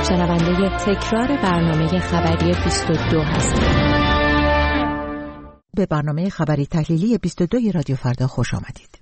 شنونده تکرار برنامه خبری 22 هستید. به برنامه خبری تحلیلی 22 رادیو فردا خوش آمدید.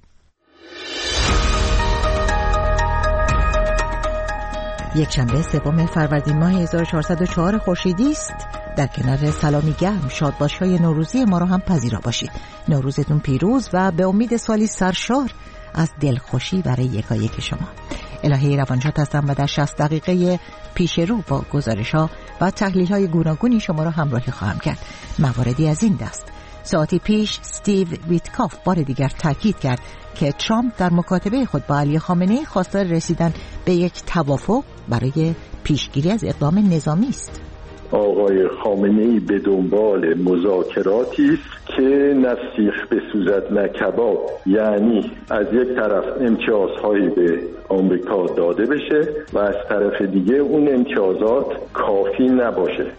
یک شنبه سوم فروردین ماه 1404 خورشیدی است. در کنار سلامی گرم شادباشی‌های نوروزی ما را هم پذیرا باشید. نوروزتون پیروز و به امید سالی سرشار از دلخوشی برای یکایک شما. الهی روانشاد هستم و در 60 دقیقه پیش رو با گزارش‌ها و تحلیل‌های گوناگونی شما را همراهی خواهم کرد. مواردی از این دست: ساعتی پیش استیو ویتکاف بار دیگر تاکید کرد که ترامپ در مکاتبه خود با علی خامنه‌ای خواستار رسیدن به یک توافق برای پیشگیری از اقدام نظامی است. آقای خامنه‌ای به دنبال مذاکراتی است که نه سیخ بسوزد نه کباب، یعنی از یک طرف امتیازهایی به آمریکا داده بشه و از طرف دیگه اون امتیازات کافی نباشه.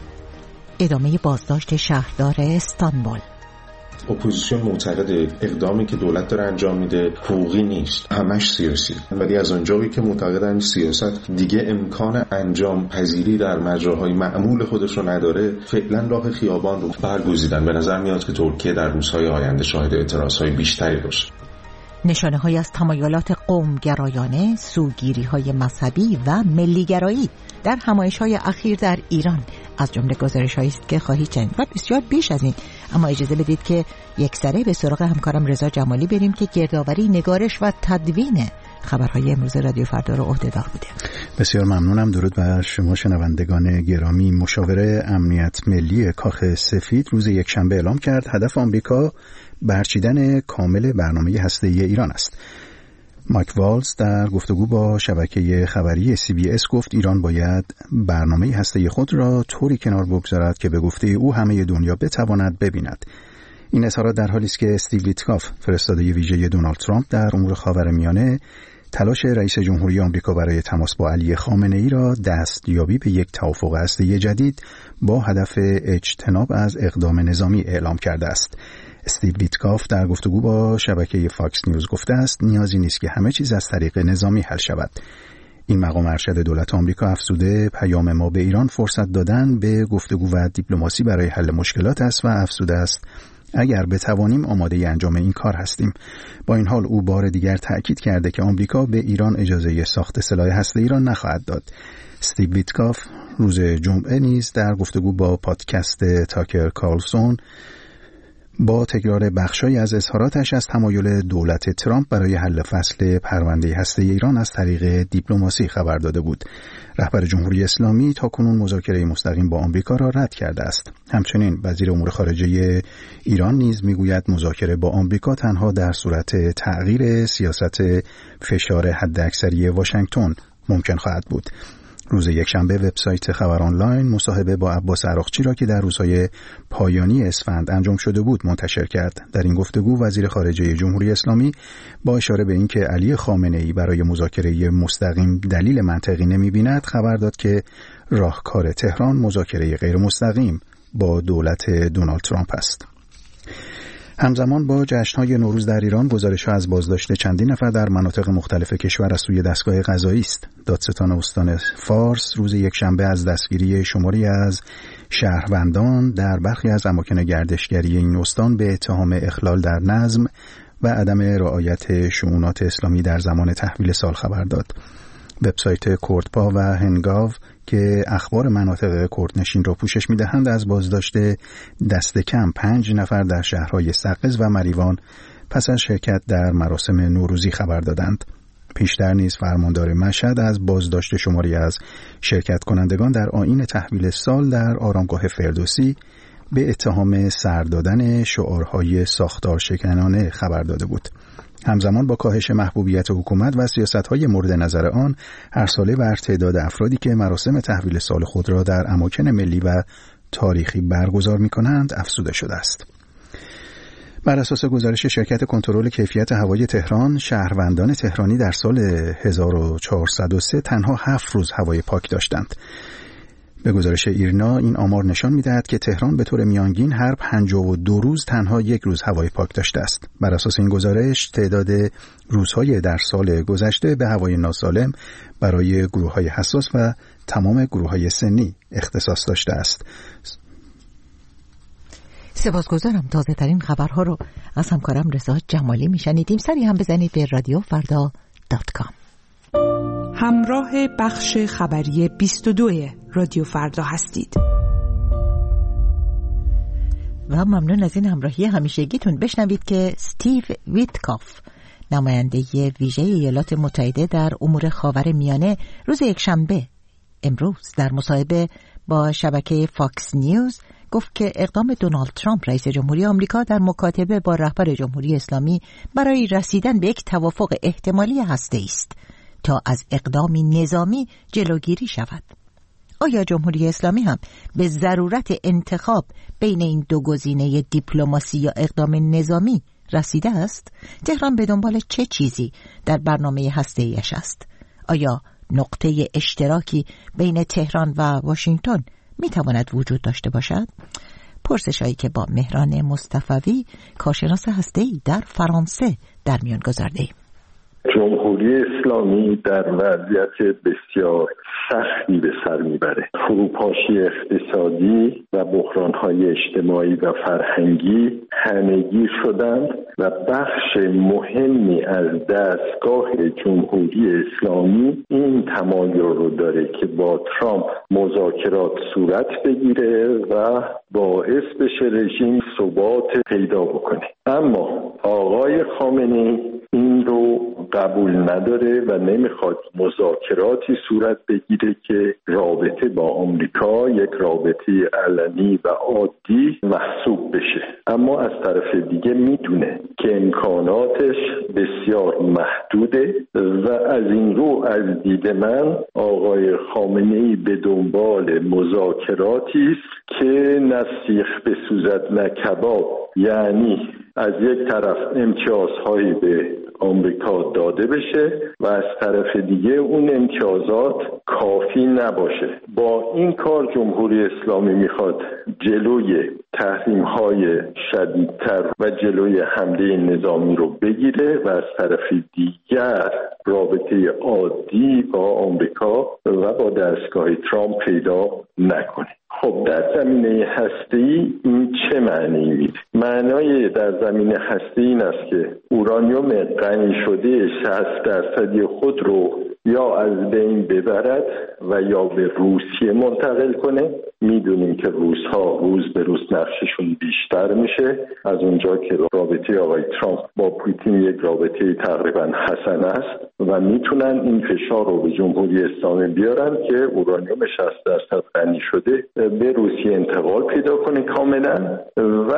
ادامه بازداشت شهردار استانبول. اپوزیسیون معتقد اقدامی که دولت داره انجام میده حقوقی نیست، همش سیاسی. ولی از اونجایی که معتقدن سیاست دیگه امکان انجام پذیری در مجراهای معمول خودش رو نداره، فعلا راه خیابان رو برگزیدن. به نظر میاد که ترکیه در روزهای آینده شاهد اعتراضهای بیشتری باشه. نشانه‌هایی از تمایلات قومگرایانه، سوگیری‌های مذهبی و ملی‌گرایی در همایش‌های اخیر در ایران از جمله گزارش‌هایی است که خواهید شنید و بسیار بیش از این. اما اجازه بدید که یکسره به سراغ همکارم رضا جمالی بریم که گردآوری، نگارش و تدوین خبرهای امروز رادیو فردا رو عهده‌دار بوده. بسیار ممنونم. درود بر شما شنوندگان گرامی. مشاور امنیت ملی کاخ سفید روز یکشنبه اعلام کرد هدف آمریکا برچیدن کامل برنامه هسته‌ای ایران است. مایک والز در گفتگو با شبکه خبری CBS گفت ایران باید برنامه هسته‌ای خود را طوری کنار بگذارد که به گفته او همه دنیا بتواند ببیند. این اظهارات در حالی است که استیو ویتکاف، فرستاده ویژه دونالد ترامپ در امور خاورمیانه، تلاش رئیس جمهوری آمریکا برای تماس با علی خامنه‌ای را دستیابی به یک توافق هسته‌ای جدید با هدف اجتناب از اقدام نظامی اعلام کرده است. استیو ویتکاف در گفتگو با شبکه فاکس نیوز گفته است نیازی نیست که همه چیز از طریق نظامی حل شود. این مقام ارشد دولت آمریکا افزوده پیام ما به ایران فرصت دادن به گفتگو و دیپلماسی برای حل مشکلات است و افزوده است اگر بتوانیم آماده انجام این کار هستیم. با این حال او بار دیگر تأکید کرده که آمریکا به ایران اجازه ساخت سلاح هسته‌ای را نخواهد داد. استیو ویتکاف روز جمعه نیز در گفتگو با پادکست تاکر کارلسون با تکرار بخشایی از اظهاراتش از تمایل دولت ترامپ برای حل فصل پرونده هسته‌ای ایران از طریق دیپلماسی خبر داده بود. رهبر جمهوری اسلامی تاکنون مذاکره مستقیم با آمریکا را رد کرده است. همچنین وزیر امور خارجه ایران نیز میگوید مذاکره با آمریکا تنها در صورت تغییر سیاست فشار حداکثری واشنگتن ممکن خواهد بود. روز یکشنبه وبسایت خبر آنلاین مصاحبه با عباس عراقچی را که در روزهای پایانی اسفند انجام شده بود منتشر کرد. در این گفتگو وزیر خارجه جمهوری اسلامی با اشاره به اینکه علی خامنه‌ای برای مذاکره مستقیم دلیل منطقی نمی‌بیند خبر داد که راهکار تهران مذاکره غیر مستقیم با دولت دونالد ترامپ است. همزمان با جشن‌های نوروز در ایران گزارش‌ها از بازداشت چندین نفر در مناطق مختلف کشور از سوی دستگاه قضایی است. دادستان استان فارس روز یکشنبه از دستگیری شماری از شهروندان در برخی از اماکن گردشگری این استان به اتهام اخلال در نظم و عدم رعایت شؤونات اسلامی در زمان تحویل سال خبر داد. وبسایت کردپا و هنگاو که اخبار مناطق کردنشین را پوشش می‌دهند از بازداشت دست کم 5 نفر در شهرهای سقز و مریوان پس از شرکت در مراسم نوروزی خبر دادند. پیشتر نیز فرماندار مشهد از بازداشت شماری از شرکت کنندگان در آیین تحویل سال در آرامگاه فردوسی به اتهام سر دادن شعارهای ساختار شکنانه خبر داده بود. همزمان با کاهش محبوبیت حکومت و سیاست‌های مورد نظر آن، هر ساله بر تعداد افرادی که مراسم تحویل سال خود را در اماکن ملی و تاریخی برگزار می‌کنند افزوده شده است. بر اساس گزارش شرکت کنترل کیفیت هوای تهران، شهروندان تهرانی در سال 1403 تنها 7 روز هوای پاک داشتند. به گزارش ایرنا این آمار نشان می‌دهد که تهران به طور میانگین هر 52 روز تنها 1 روز هوای پاک داشته است. بر اساس این گزارش تعداد روزهای در سال گذشته به هوای ناسالم برای گروه‌های حساس و تمام گروه‌های سنی اختصاص داشته است. سپاسگزارم. تازه ترین خبرها رو از همکارم رضا جمالی میشنیدیم. سری هم بزنید به رادیوفردا.com. همراه بخش خبری 22 رادیو فردا هستید و ممنون از این همراهی همیشگیتون. بشنوید که استیو ویتکاف، نماینده ویژه ایالات متحده در امور خاورمیانه، روز یکشنبه امروز در مصاحبه با شبکه فاکس نیوز گفت که اقدام دونالد ترامپ رئیس جمهوری آمریکا در مکاتبه با رهبر جمهوری اسلامی برای رسیدن به یک توافق احتمالی هسته‌ای است تا از اقدامی نظامی جلوگیری شود. آیا جمهوری اسلامی هم به ضرورت انتخاب بین این دو گزینه دیپلماسی یا اقدام نظامی رسیده است؟ تهران به دنبال چه چیزی در برنامه هسته‌ایش است؟ آیا نقطه اشتراکی بین تهران و واشنگتن می تواند وجود داشته باشد؟ پرسش‌هایی که با مهران مصطفوی، کارشناس هسته‌ای در فرانسه، در میان گذارده‌ایم. جمهوری اسلامی در وضعیت بسیار سختی به سر میبره. فروپاشی اقتصادی و بحران‌های اجتماعی و فرهنگی همه‌گیر شدند و بخش مهمی از دستگاه جمهوری اسلامی این تمایل رو داره که با ترامپ مذاکرات صورت بگیره و باعث بشه رژیم ثبات پیدا بکنه. اما آقای خامنه‌ای این رو قبول نداره و نمیخواد مذاکراتی صورت بگیره که رابطه با آمریکا یک رابطه علنی و عادی محسوب بشه. اما از طرف دیگه میدونه که امکاناتش بسیار محدوده و از این رو از دید من آقای خامنه‌ای به دنبال مذاکراتی است که نه سیخ بسوزد نه کباب، یعنی از یک طرف امتیازهایی به آمریکا داده بشه و از طرف دیگه اون امتیازات کافی نباشه. با این کار جمهوری اسلامی میخواد جلوی تحریم‌های شدیدتر و جلوی حمله نظامی رو بگیره و از طرف دیگر رابطه عادی با آمریکا و با دستگاه ترامپ پیدا نکنه. خب در زمینه هسته‌ای این چه معنی میده؟ معنای در زمینه هسته‌ای این است که اورانیوم غنی شده 60% خود رو یا از بین ببرد و یا به روسیه منتقل کنه. میدونیم که روس‌ها روز به روز نقششون بیشتر میشه، از اونجا که رابطه آقای ترامپ با پوتین یک رابطه تقریبا حسن است و میتونن این فشار رو به جمهوری اسلامی بیارن که اورانیوم 60% غنی شده به روسیه انتقال پیدا کنه کاملا و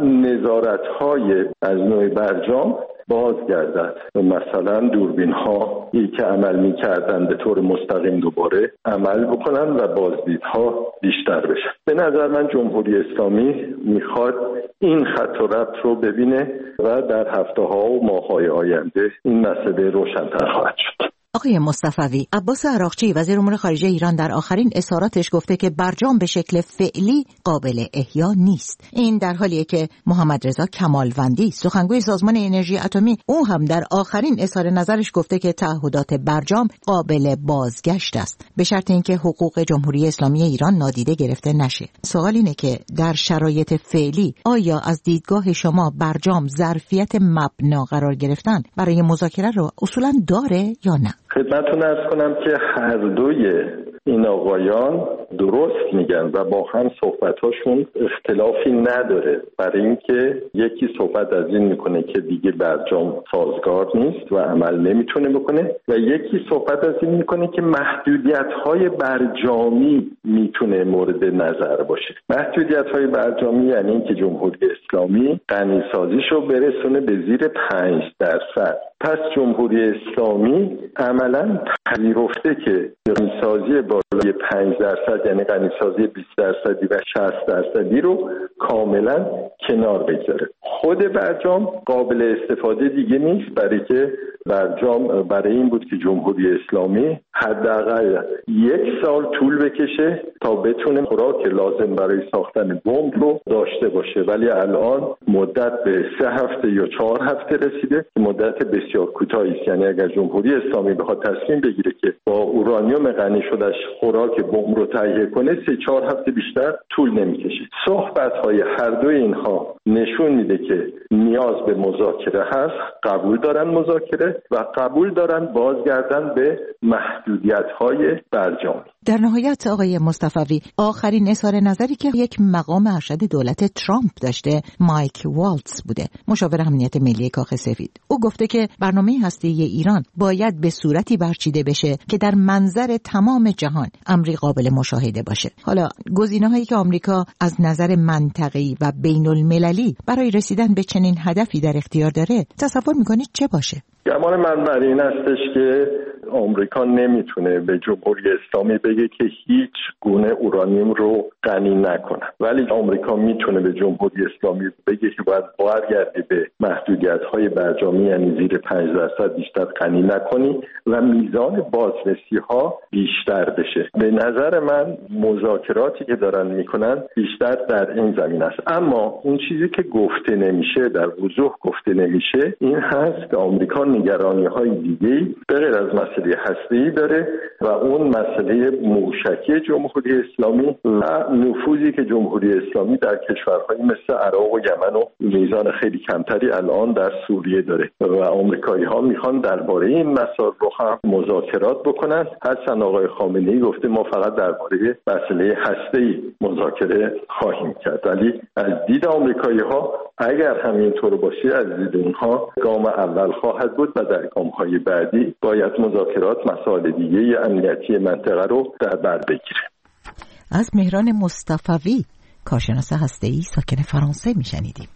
نظارت‌های از نوع برجام بازگردد و مثلا دوربین ها که عمل می‌کردن به طور مستقیم دوباره عمل بکنن و بازدیدها بیشتر بشه. به نظر من جمهوری اسلامی میخواد این خط و ربط رو ببینه و در هفته‌ها و ماه‌های آینده این مسئله روشن‌تر خواهد شد. آقای مصطفوی، عباس عراقچی وزیر امور خارجه ایران در آخرین اظهاراتش گفته که برجام به شکل فعلی قابل احیا نیست. این در حالیه که محمد رضا کمالوندی، سخنگوی سازمان انرژی اتمی، او هم در آخرین اظهار نظرش گفته که تعهدات برجام قابل بازگشت است، به شرط اینکه حقوق جمهوری اسلامی ایران نادیده گرفته نشه. سوال اینه که در شرایط فعلی آیا از دیدگاه شما برجام ظرفیت مبنا قرار گرفتن برای مذاکره رو اصولاً داره یا نه؟ خدمتتون عرض کنم که هر دوی این آقایان درست میگن و با هم صحبتاشون اختلافی نداره، برای اینکه یکی صحبت از این میکنه که دیگه برجام سازگار نیست و عمل نمیتونه بکنه و یکی صحبت از این میکنه که محدودیت‌های برجامی میتونه مورد نظر باشه. محدودیت‌های برجامی یعنی اینکه جمهوری اسلامی غنیسازیشو برسونه به زیر 5%. پس جمهوری اسلامی عملاً پذیرفته که غنیسازی بالای 5% یعنی غنیسازی 20% و 60% رو کاملا کنار بگذاره. خود برجام قابل استفاده دیگه نیست، برای که برجام برای این بود که جمهوری اسلامی حداقل 1 سال طول بکشه تا بتونه خوراک لازم برای ساختن بمب رو داشته باشه، ولی الان مدت به 3 هفته یا 4 هفته رسیده، مدت بسیار کوتاهی است. یعنی اگر جمهوری اسلامی بخواد تصمیم بگیره که با اورانیوم غنی شدهش خوراک بمب رو تهیه کنه 3-4 هفته بیشتر طول نمیکشه. صحبت‌های هر دوی اینها نشون میده که نیاز به مذاکره هست، قبول دارن مذاکره و قبول دارن بازگردن به محدودیت‌های برجام. در نهایت آقای مصطفوی، آخرین اظهار نظری که یک مقام ارشد دولت ترامپ داشته مایک والتز بوده، مشاور امنیت ملی کاخ سفید. او گفته که برنامه هسته‌ای ایران باید به صورتی برچیده بشه که در منظر تمام جهان امری قابل مشاهده باشه. حالا گزینه‌هایی که آمریکا از نظر منطقه‌ای و بین‌المللی برای رسیدن به چنین هدفی در اختیار داره، تصور می‌کنید چه باشه؟ گمان من بر این هستش که آمریکا نمیتونه به جمهوری اسلامی بگه که هیچ گونه اورانیوم رو غنی نکنه، ولی آمریکا میتونه به جمهوری اسلامی بگه که باید برگردی به محدودیت‌های برجامی، یعنی زیر 5% بیشتر غنی نکنی و میزان بازرسی‌ها بیشتر بشه. به نظر من مذاکراتی که دارن میکنن بیشتر در این زمینه است. اما اون چیزی که گفته نمیشه، در وضوح گفته نمیشه، این هست که آمریکا نگرانی‌های دیگه‌ای به غیر از مسئله هسته‌ای داره و اون مسئله موشکی جمهوری اسلامی و نفوذی که جمهوری اسلامی در کشورهایی مثل عراق و یمن و میزان خیلی کمتری الان در سوریه داره و آمریکایی‌ها میخوان درباره این مسائل رو هم مذاکرات بکنن. حسن آقای خامنه‌ای گفته ما فقط درباره مسئله هسته‌ای مذاکره خواهیم کرد، ولی از دید آمریکایی‌ها اگر همینطور باشه از دید اونها گام اول خواهد بود و در گام‌های بعدی باید مذاکرات مسائل دیگه امنیتی منطقه رو در بر بگیره. از مهران مصطفوی، کارشناس هسته‌ای ساکن فرانسه میشنیدیم.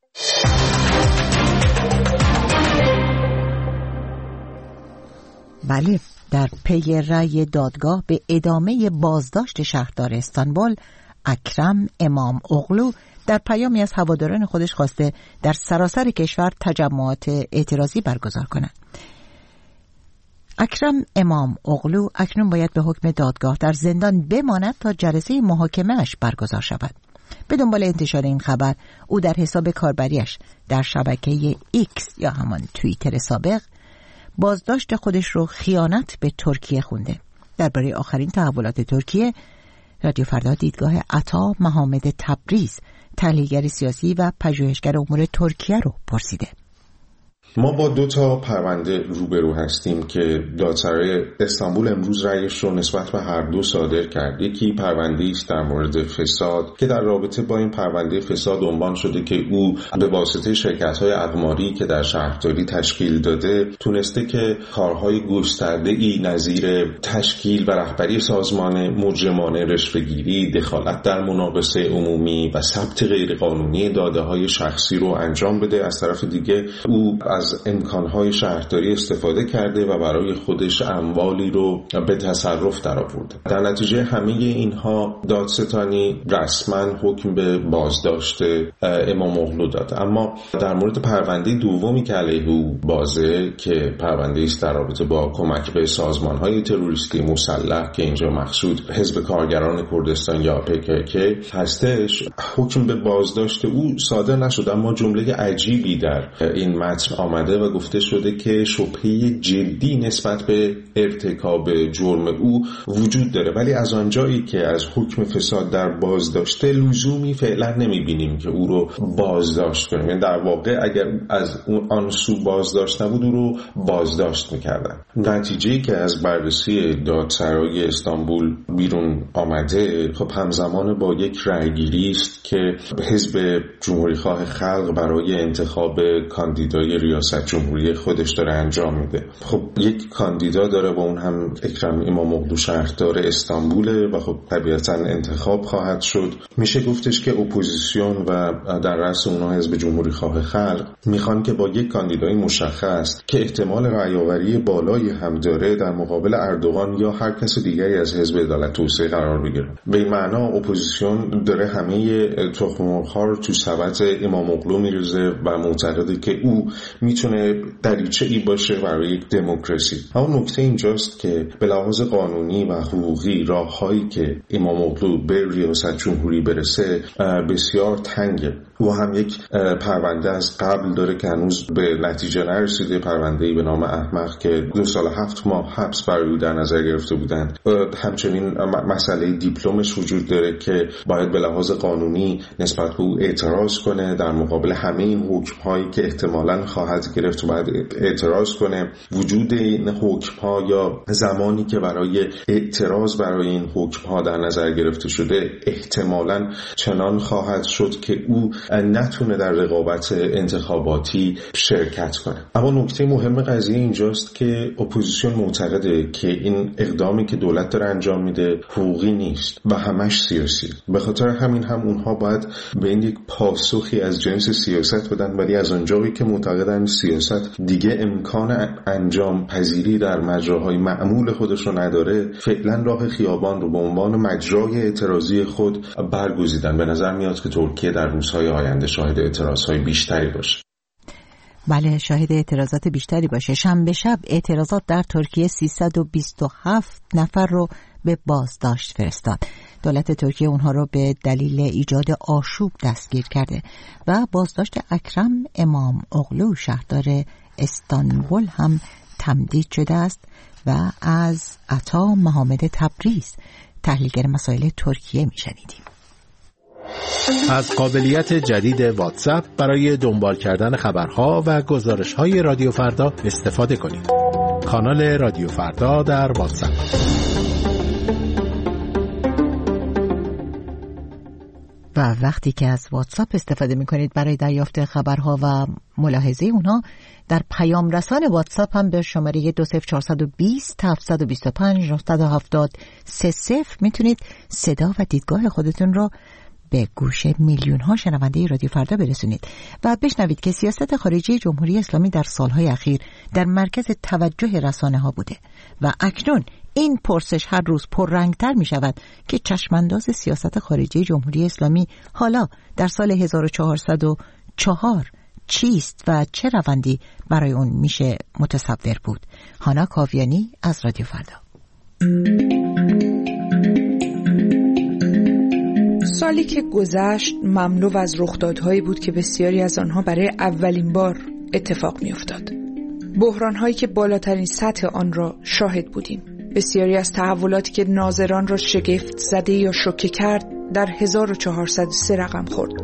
بله، در پی رأی دادگاه به ادامه بازداشت شهردار استانبول اکرم امام اغلو در پیامی از هواداران خودش خواسته در سراسر کشور تجمعات اعتراضی برگزار کنند. اکرم امام اغلو اکنون باید به حکم دادگاه در زندان بماند تا جلسه محاکمه‌اش برگزار شود. به دنبال انتشار این خبر، او در حساب کاربریش در شبکه ایکس یا همان توییتر سابق بازداشت خودش رو خیانت به ترکیه خونده. درباره آخرین تحولات ترکیه، رادیو فردا دیدگاه عطا محمد تبریز، تحلیلگر سیاسی و پژوهشگر امور ترکیه رو پرسیده. ما با 2 پرونده روبرو هستیم که دادسرای استانبول امروز رأیش رو نسبت به هر دو صادر کرد. یکی پرونده است در مورد فساد که در رابطه با این پرونده فساد عنوان شده که او به واسطه شرکت‌های اقماری که در شهرداری تشکیل داده تونسته که کارهای گسترده‌ای نظیر تشکیل و رهبری سازمان مجرمانه، رشوه‌گیری، دخالت در مناقصه عمومی و ثبت غیرقانونی داده‌های شخصی رو انجام بده. از طرف دیگه او از امکانهای شهرداری استفاده کرده و برای خودش اموالی رو به تصرف درآورده. در نتیجه همه اینها دادستانی رسما حکم به بازداشت امام اغلو داد. اما در مورد پرونده دومی که علیه او بازه که پرونده است در رابطه با کمک به سازمانهای تروریستی مسلح که اینجا مقصود حزب کارگران کردستان یا PKK هستش، حکم به بازداشت او صادر نشد. اما جمله عجیبی در این متن آمده و گفته شده که شبهه جدی نسبت به ارتکاب جرم او وجود داره، ولی از آنجایی که از حکم فساد در بازداشته لزومی فعلا نمیبینیم که او رو بازداشت کنیم. یعنی در واقع اگر از آن سو بازداشت نبود او رو بازداشت میکردن. نتیجه‌ای که از بررسی دادسرای استانبول بیرون آمده خب همزمان با یک رأیگیری است که حزب جمهوری‌خواه خلق برای انتخاب کاندیدای ریاست جمهوری خودش داره انجام میده. خب یک کاندیدا داره و اون هم اکرم امام اغلو شهردار استانبوله و خب طبیعتاً انتخاب خواهد شد. میشه گفتش که اپوزیسیون و در رأس اونها حزب جمهوری‌خواه خلق میخوان که با یک کاندیدای مشخص که احتمال رأی‌آوری بالایی هم داره در مقابل اردوغان یا هر کس دیگری از حزب عدالت توسعه قرار بگیره. به این معنا اپوزیسیون داره همه تخم مرغ‌ها رو تو سبد امام اغلو میریزه و معتقده که او میتونه دریچه‌ای باشه برای یک دموکراسی. اما نکته اینجاست که به لحاظ قانونی و حقوقی راههایی که امام مطلوب به ریاست جمهوری برسه بسیار تنگه. و هم یک پرونده از قبل داره که هنوز به نتیجه نرسیده، پرونده‌ای به نام احمق که 2 سال 7 ماه حبس برای او در نظر گرفته بودند. همچنین مسئله دیپلمش وجود داره که باید به لحاظ قانونی نسبت به او اعتراض کنه، در مقابل همه این حکم‌هایی که احتمالاً خواهد گرفت باید اعتراض کنه. وجود این حکم‌ها یا زمانی که برای اعتراض برای این حکم‌ها در نظر گرفته شده احتمالاً چنان خواهد شد که او نتونه در رقابت انتخاباتی شرکت کنه. اما نکته مهم قضیه اینجاست که اپوزیسیون معتقده که این اقدامی که دولت داره انجام میده حقوقی نیست و همش سیاسی. به خاطر همین هم اونها باید به این یک پاسخی از جنس سیاست بدن، ولی از اونجایی که معتقدن سیاست دیگه امکان انجام پذیری در مجراهای معمول خودش رو نداره، فعلا راه خیابان رو به عنوان مجرای اعتراضی خود برگزیدن. به نظر میاد که ترکیه در روزهای آینده شاهد اعتراضهای بیشتری باشه. بله، شاهد اعتراضات بیشتری باشه. شنبه شب اعتراضات در ترکیه 327 نفر رو به بازداشت فرستاد. دولت ترکیه اونها رو به دلیل ایجاد آشوب دستگیر کرده و بازداشت اکرم امام اغلو شهردار استانبول هم تمدید شده است و از عطا محمد تبریز تحلیلگر مسائل ترکیه میشنیدیم. از قابلیت جدید واتساپ برای دنبال کردن خبرها و گزارش‌های رادیو فردا استفاده کنید. کانال رادیو فردا در واتساپ. و وقتی که از واتساپ استفاده می‌کنید برای دریافت خبرها و ملاحظه اونها، در پیام رسان واتساپ هم به شماره 20420 725 970 30 میتونید صدا و دیدگاه خودتون رو به گوش میلیون ها شنونده رادیو فردا برسونید و بشنوید که سیاست خارجی جمهوری اسلامی در سالهای اخیر در مرکز توجه رسانه ها بوده و اکنون این پرسش هر روز پررنگتر می شود که چشمانداز سیاست خارجی جمهوری اسلامی حالا در سال 1404 چیست و چه روندی برای اون میشه متصور بود. هانا کاویانی از رادیو فردا. سالی که گذشت مملو از رخدادهایی بود که بسیاری از آنها برای اولین بار اتفاق می افتاد. بحران‌هایی که بالاترین سطح آن را شاهد بودیم. بسیاری از تحولاتی که ناظران را شگفت زده یا شوکه کرد در 1403 رقم خورد.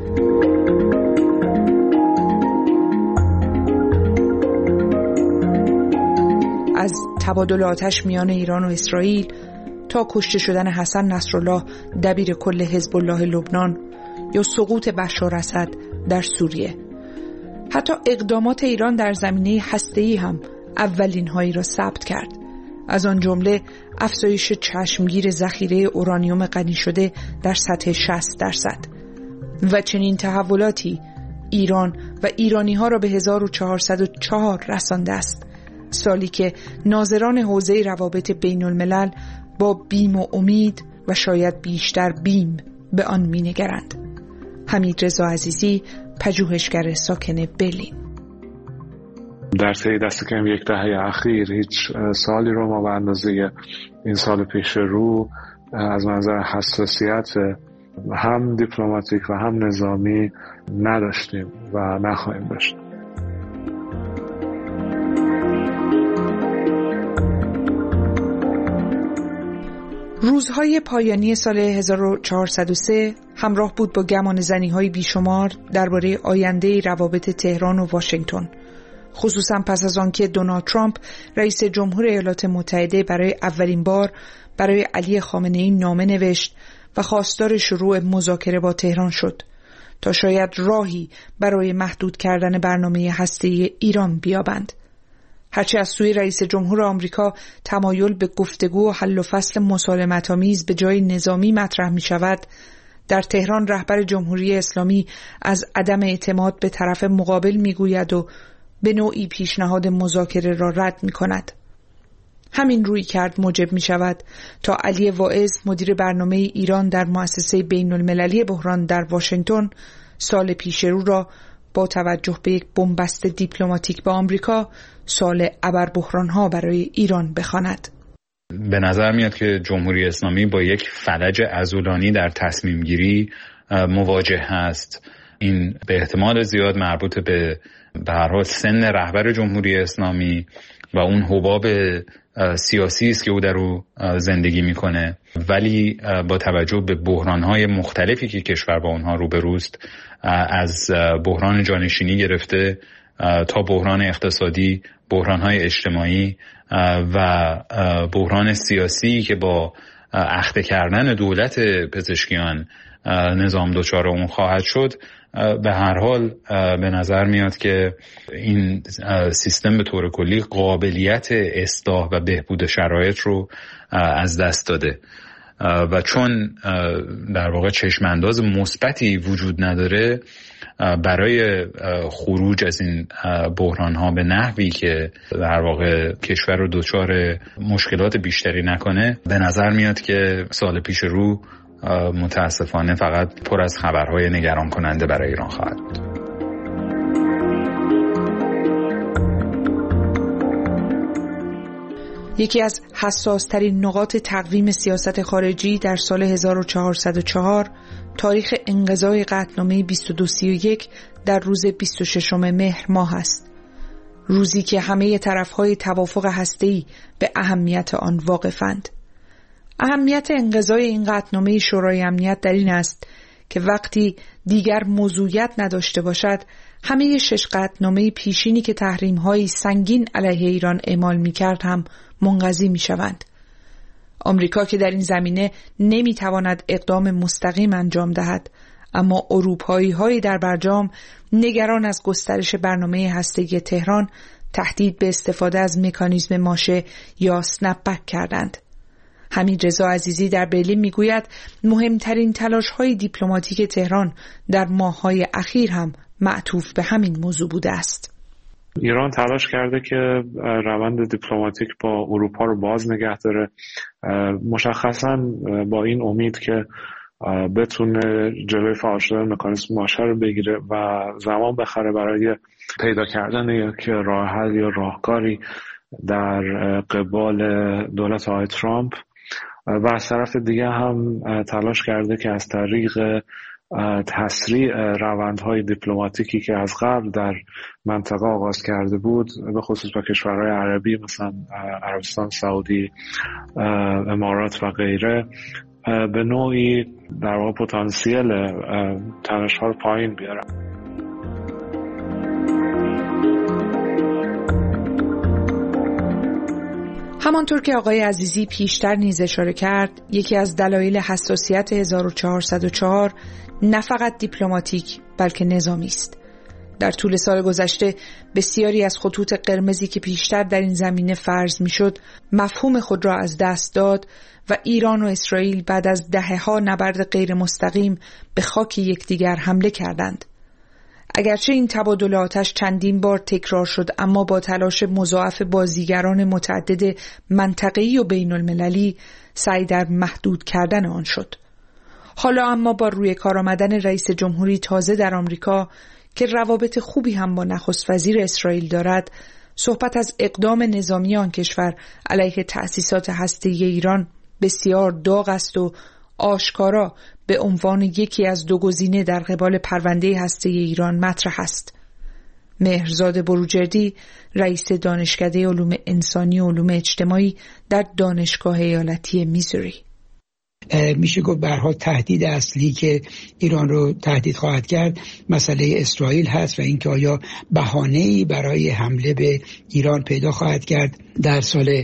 از تبادل آتش میان ایران و اسرائیل تا کشته شدن حسن نصرالله دبیر کل حزب الله لبنان یا سقوط بشار اسد در سوریه. حتی اقدامات ایران در زمینه هسته‌ای هم اولین هایی را ثبت کرد. از آن جمله افزایش چشمگیر ذخیره اورانیوم غنی شده در سطح 60%. و چنین تحولاتی ایران و ایرانی ها را به 1404 رسانده است. سالی که ناظران حوزه روابط بین الملل با بیم و امید و شاید بیشتر بیم به آن می نگرند. حمید رضا عزیزی، پژوهشگر ساکن برلین. در طی دست کم یک دهه اخیر هیچ سالی رو ما به اندازه این سال پیش رو از منظر حساسیت هم دیپلماتیک و هم نظامی نداشتیم و نخواهیم داشت. روزهای پایانی سال 1403 همراه بود با گمانه‌زنی‌های بیشمار درباره آینده روابط تهران و واشنگتن، خصوصا پس از آنکه دونالد ترامپ رئیس جمهور ایالات متحده برای اولین بار برای علی خامنه‌ای نامه نوشت و خواستار شروع مذاکره با تهران شد تا شاید راهی برای محدود کردن برنامه هسته‌ای ایران بیابند. هرچه از سوی رئیس جمهور آمریکا تمایل به گفتگو و حل و فصل مسالمت‌آمیز به جای نظامی مطرح می شود، در تهران رهبر جمهوری اسلامی از عدم اعتماد به طرف مقابل می گوید و به نوعی پیشنهاد مذاکره را رد می کند. همین روی کرد موجب می شود تا علی واعظ مدیر برنامه ایران در مؤسسه بین المللی بحران در واشنگتن سال پیش رو را با با توجه به یک بنبست دیپلماتیک با آمریکا سال ابربحران‌ها برای ایران بخواند. به نظر میاد که جمهوری اسلامی با یک فلج عضلانی در تصمیم گیری مواجه هست. این به احتمال زیاد مربوط به هر حال سن رهبر جمهوری اسلامی و اون حباب سیاسی است که او در او زندگی میکنه، ولی با توجه به بحران‌های مختلفی که کشور با اونها روبروست، از بحران جانشینی گرفته تا بحران اقتصادی، بحران‌های اجتماعی و بحران سیاسی که با اخته کردن دولت پزشکیان نظام دچار اون خواهد شد، به هر حال به نظر میاد که این سیستم به طور کلی قابلیت اصلاح و بهبود شرایط رو از دست داده و چون در واقع چشمانداز مثبتی وجود نداره برای خروج از این بحران‌ها به نحوی که در واقع کشور رو دچار مشکلات بیشتری نکنه، به نظر میاد که سال پیش رو متاسفانه فقط پر از خبرهای نگران کننده برای ایران خواهد بود. یکی از حساس‌ترین نقاط تقویم سیاست خارجی در سال 1404 تاریخ انقضای قطعنامه 2231 در روز 26 مهر ماه است. روزی که همه طرف‌های توافق هسته‌ای به اهمیت آن واقفند. اهمیت انقضای این قطعنامه شورای امنیت در این است که وقتی دیگر موضوعیت نداشته باشد، همه 6 قطعنامه پیشینی که تحریم‌های سنگین علیه ایران اعمال می‌کرد هم منقضی می‌شوند. آمریکا که در این زمینه نمی‌تواند اقدام مستقیم انجام دهد، اما اروپایی‌های در برجام نگران از گسترش برنامه هسته‌ای تهران تهدید به استفاده از مکانیزم ماشه یا اسنپ‌بک کردند. حمیدرضا عزیزی در برلین میگوید مهمترین تلاش‌های دیپلماتیک تهران در ماه‌های اخیر هم معطوف به همین موضوع بوده است. ایران تلاش کرده که روند دیپلماتیک با اروپا رو باز نگه داره، مشخصاً با این امید که بتونه جلوی فعال شدن مکانیزم ماشه رو بگیره و زمان بخره برای پیدا کردن یک راه حل یا راهکاری در قبال دولت آقای ترامپ و از طرف دیگه هم تلاش کرده که از طریق تسریع روندهای دیپلماتیکی که از قبل در منطقه آغاز کرده بود، به خصوص با کشورهای عربی مثلا عربستان سعودی، امارات و غیره، به نوعی در واقع پتانسیل تلاش‌ها رو پایین بیاره. همانطور که آقای عزیزی پیشتر نیز اشاره کرد، یکی از دلایل حساسیت 1404 نه فقط دیپلماتیک بلکه نظامی است. در طول سال گذشته بسیاری از خطوط قرمزی که پیشتر در این زمینه فرض میشد مفهوم خود را از دست داد و ایران و اسرائیل بعد از دهه‌ها نبرد غیر مستقیم به خاک یکدیگر حمله کردند. اگرچه این تبادل آتش چندین بار تکرار شد، اما با تلاش مضاعف بازیگران متعدد منطقه‌ای و بین المللی سعی در محدود کردن آن شد. حالا اما با روی کار آمدن رئیس جمهوری تازه در آمریکا که روابط خوبی هم با نخست وزیر اسرائیل دارد، صحبت از اقدام نظامی آن کشور علیه تأسیسات هسته‌ای ایران بسیار داغ است و آشکارا به عنوان یکی از دو گزینه در قبال پرونده هسته‌ای ایران مطرح است. مهرزاد بروجردی، رئیس دانشکده علوم انسانی و علوم اجتماعی در دانشگاه ایالتی میزوری: میشه گفت به هر حال تهدید اصلی که ایران رو تهدید خواهد کرد مسئله اسرائیل هست و اینکه آیا بهانه‌ای برای حمله به ایران پیدا خواهد کرد. در سال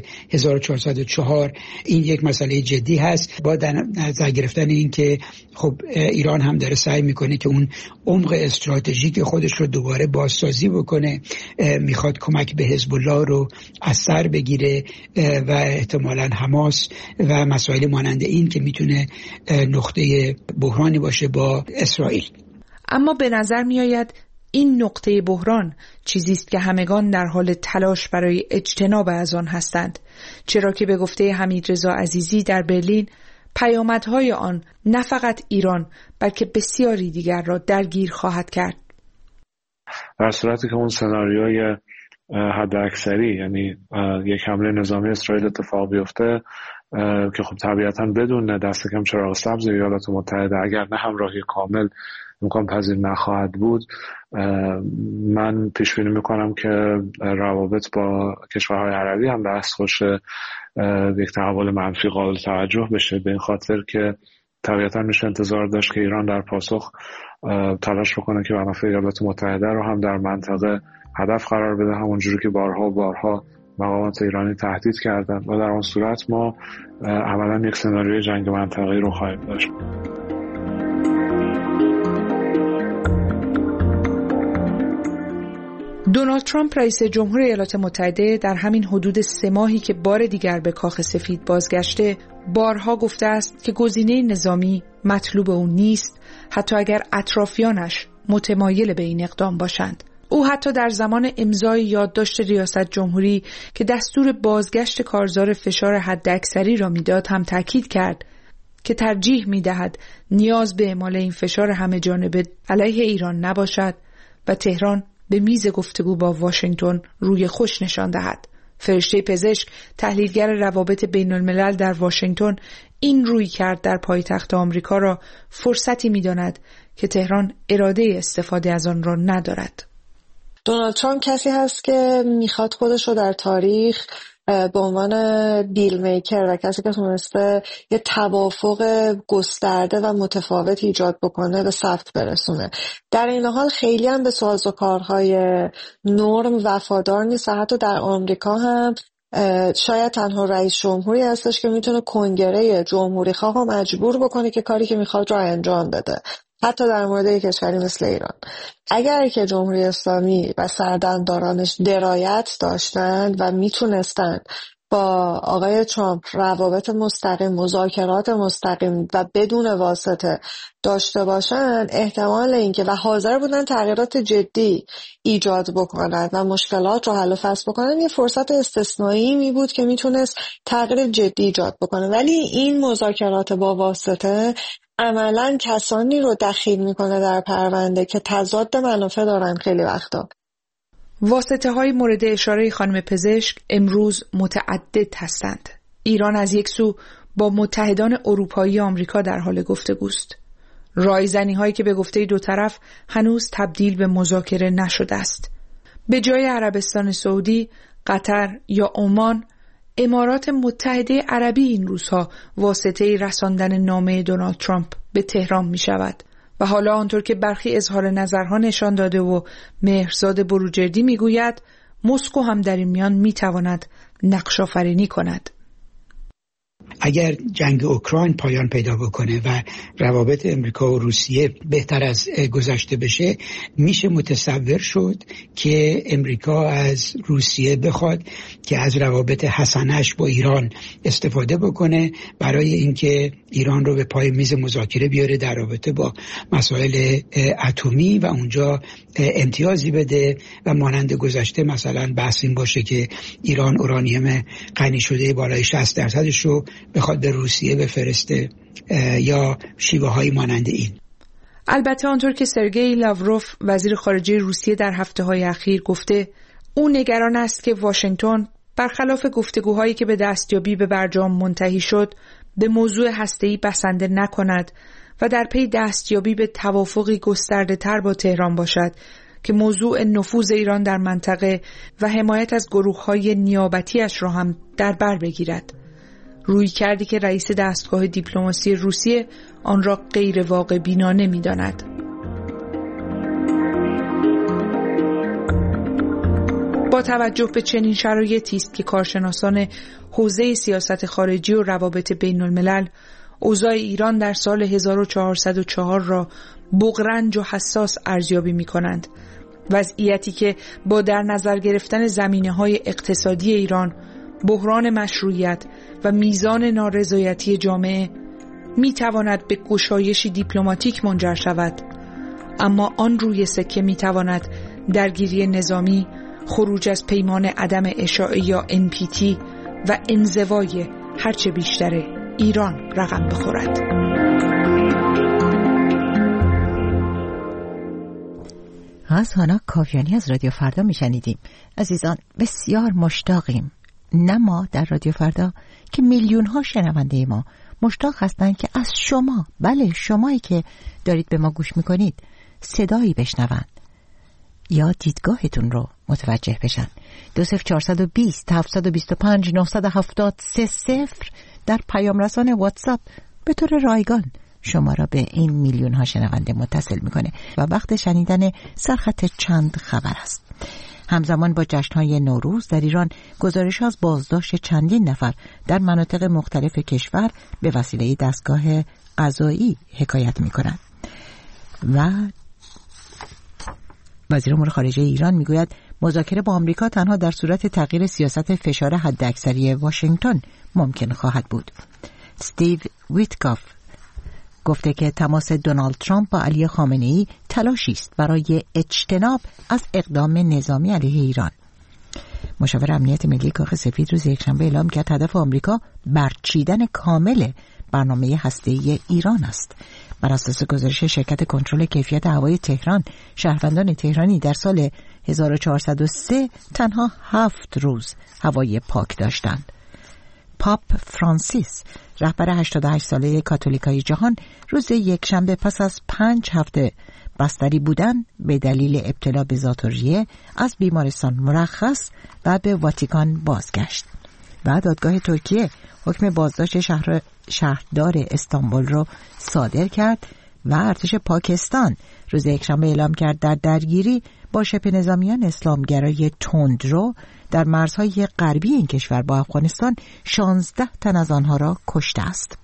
1404 این یک مسئله جدی هست، با نظر گرفتن این که خب ایران هم داره سعی میکنه که اون عمق استراتژیک خودش رو دوباره بازسازی بکنه، میخواد کمک به حزب الله رو از سر بگیره و احتمالاً حماس و مسائل مانند این که میتونه نقطه بحرانی باشه با اسرائیل. اما به نظر میآید این نقطه بحران چیزی است که همگان در حال تلاش برای اجتناب از آن هستند، چرا که به گفته حمیدرضا عزیزی در برلین پیامدهای آن نه فقط ایران بلکه بسیاری دیگر را درگیر خواهد کرد. در صورتی که اون سناریوی حد اکثری، یعنی یک حمله نظامی اسرائیل اتفاق بیفته که خب طبیعتا بدون دست کم چراغ سبز ایالات متحده اگر نه همراهی کامل امکان پذیر نخواهد بود، من پیش بینی میکنم که روابط با کشورهای عربی هم دست خوش یک تحول منفی قابل توجه بشه، به این خاطر که طبیعتا میشه انتظار داشت که ایران در پاسخ تلاش بکنه که منافع ایالات متحده رو هم در منطقه هدف قرار بده، همونجوری که بارها مقامات ایرانی تهدید کردن و در اون صورت ما عملا یک سناریوی جنگ منطقه‌ای رو خواهیم داشت. دونالد ترامپ رئیس جمهور ایالات متحده در همین حدود 3 ماهی که بار دیگر به کاخ سفید بازگشته بارها گفته است که گزینه نظامی مطلوب او نیست، حتی اگر اطرافیانش متمایل به این اقدام باشند. او حتی در زمان امضای یادداشت ریاست جمهوری که دستور بازگشت کارزار فشار حداکثری را میداد هم تاکید کرد که ترجیح میدهد نیاز به اعمال این فشار همه جانبه علیه ایران نباشد و تهران به میز گفتگو با واشنگتن روی خوش نشان دهد. فرشته پزشک، تحلیلگر روابط بین الملل در واشنگتن، این روی کرد در پایتخت آمریکا را فرصتی می‌داند که تهران اراده استفاده از آن را ندارد. دونالد ترامپ کسی هست که میخواد خودش رو در تاریخ به عنوان دیل میکر و کسی که تونسته یه توافق گسترده و متفاوت ایجاد بکنه به ثبت برسونه. در این حال خیلی هم به سازوکارهای نرم وفادار نیست. حتی در آمریکا هم شاید تنها رئیس جمهوری هستش که میتونه کنگره جمهوری خواه مجبور بکنه که کاری که میخواد رو انجام بده، حتی در مورد یک کشوری مثل ایران. اگر که جمهوری اسلامی و سردمدارانش درایت داشتند و میتونستند با آقای ترامپ روابط مستقیم، مذاکرات مستقیم و بدون واسطه داشته باشند، احتمال اینکه و حاضر بودن تغییرات جدی ایجاد بکنند و مشکلات رو حل و فصل بکنن، یه فرصت استثنایی می بود که میتونست تغییر جدی ایجاد بکنه. ولی این مذاکرات با واسطه عملاً کسانی رو دخیل میکنه در پرونده که تضاد منافع دارن. خیلی وقتا واسطه های مورد اشاره خانم پزشک امروز متعدد هستند. ایران از یک سو با متحدان اروپایی آمریکا در حال گفتگوست. رایزنی هایی که به گفته دو طرف هنوز تبدیل به مذاکره نشده است. به جای عربستان سعودی، قطر یا عمان، امارات متحده عربی این روزها واسطه رساندن نامه دونالد ترامپ به تهران می شود و حالا آنطور که برخی اظهار نظرها نشان داده و مهرزاد بروجردی می گوید، مسکو هم در این میان می تواند نقش آفرینی کند. اگر جنگ اوکراین پایان پیدا بکنه و روابط امریکا و روسیه بهتر از گذشته بشه، میشه متصور شد که امریکا از روسیه بخواد که از روابط حسنش با ایران استفاده بکنه برای اینکه ایران رو به پای میز مذاکره بیاره در رابطه با مسائل اتمی و اونجا امتیازی بده و مانند گذشته مثلا بحث این باشه که ایران اورانیوم غنی شده بالای 60% رو بخواد به روسیه بفرسته یا شیوه های مانند این. البته آنطور که سرگئی لاوروف وزیر خارجه روسیه در هفته‌های اخیر گفته، او نگران است که واشنگتن برخلاف گفتگوهایی که به دستیابی به برجام منتهی شد به موضوع هسته‌ای بسنده نکند و در پی دستیابی به توافقی گسترده‌تر با تهران باشد که موضوع نفوذ ایران در منطقه و حمایت از گروه‌های نیابتی‌اش را هم در بر بگیرد. روی کردی که رئیس دستگاه دیپلماسی روسیه آن را غیر واقع بینانه می داند. با توجه به چنین شرایطی است که کارشناسان حوزه سیاست خارجی و روابط بین الملل اوضاع ایران در سال 1404 را بغرنج و حساس ارزیابی می کنند. وضعیتی که با در نظر گرفتن زمینه‌های اقتصادی ایران، بحران مشروعیت و میزان نارضایتی جامعه می تواند به گشایشی دیپلماتیک منجر شود، اما آن روی سکه می تواند درگیری نظامی، خروج از پیمان عدم اشاعه یا NPT و انزوای هرچه بیشتر ایران رقم بخورد. از هانا کاویانی از رادیو فردا میشنیدیم. عزیزان بسیار مشتاقیم، نه ما در رادیو فردا که میلیون ها شنونده ما مشتاق هستند که از شما، بله شمایی که دارید به ما گوش میکنید، صدایی بشنوند یا دیدگاهتون رو متوجه بشن. 20420 725 970 در پیام رسان واتساپ به طور رایگان شما را به این میلیون ها شنونده متصل میکنه و وقت شنیدن سرخط چند خبر است. همزمان با جشن‌های نوروز در ایران گزارش از بازداشت چندین نفر در مناطق مختلف کشور به وسیله دستگاه قضایی حکایت میکنند و وزیر امور خارجه ایران میگوید مذاکره با آمریکا تنها در صورت تغییر سیاست فشار حداکثری واشنگتن ممکن خواهد بود. استیو ویتکاف گفته که تماس دونالد ترامپ با علی خامنه‌ای تلاشی است برای اجتناب از اقدام نظامی علیه ایران. مشاور امنیت ملی کاخ سفید روز یکشنبه اعلام کرد هدف آمریکا برچیدن کامل برنامه هسته‌ای ایران است. بر اساس گزارش شرکت کنترل کیفیت هوای تهران، شهروندان تهرانی در سال 1403 تنها 7 روز هوای پاک داشتند. پاپ فرانسیس، رهبر 88 ساله کاتولیکای جهان، روز یکشنبه پس از 5 هفته بستری بودن به دلیل ابتلا به ذات‌الریه از بیمارستان مرخص و به واتیکان بازگشت. و دادگاه ترکیه حکم بازداشت شهردار استانبول را صادر کرد و ارتش پاکستان روز یکشنبه اعلام کرد در درگیری با شبه نظامیان اسلامگرای تندرو در مرزهای غربی این کشور با افغانستان 16 تن از آنها را کشته است.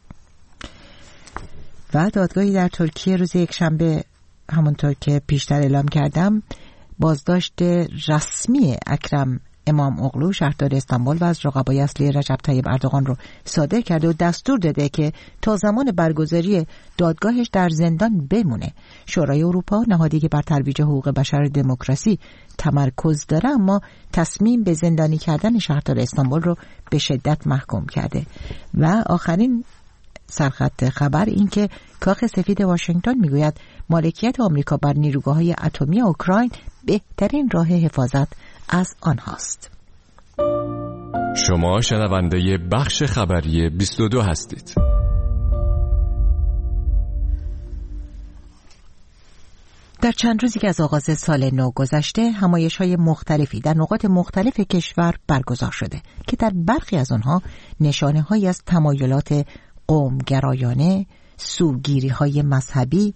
و دادگاهی در ترکیه روز یکشنبه همونطور که پیشتر اعلام کردم بازداشت رسمی اکرم امام اغلو شهردار استانبول و از رقبای اصلی رجب طیب اردوغان رو صادر کرده و دستور داده که تا زمان برگزاری دادگاهش در زندان بمونه. شورای اروپا، نهادی که بر ترویج حقوق بشر و دموکراسی تمرکز داره، اما تصمیم به زندانی کردن شهردار استانبول رو به شدت محکوم کرده. و آخرین سرخط خبر این که کاخ سفید واشنگتن میگوید مالکیت آمریکا بر نیروگاه‌های اتمی اوکراین بهترین راه حفاظت از آنهاست. شما شنونده بخش خبری 22 هستید. در چند روزی که از آغاز سال نو گذشته، همایش‌های مختلفی در نقاط مختلف کشور برگزار شده که در برخی از آنها نشانه‌هایی از تمایلات قومگرایانه، سوگیری‌های مذهبی،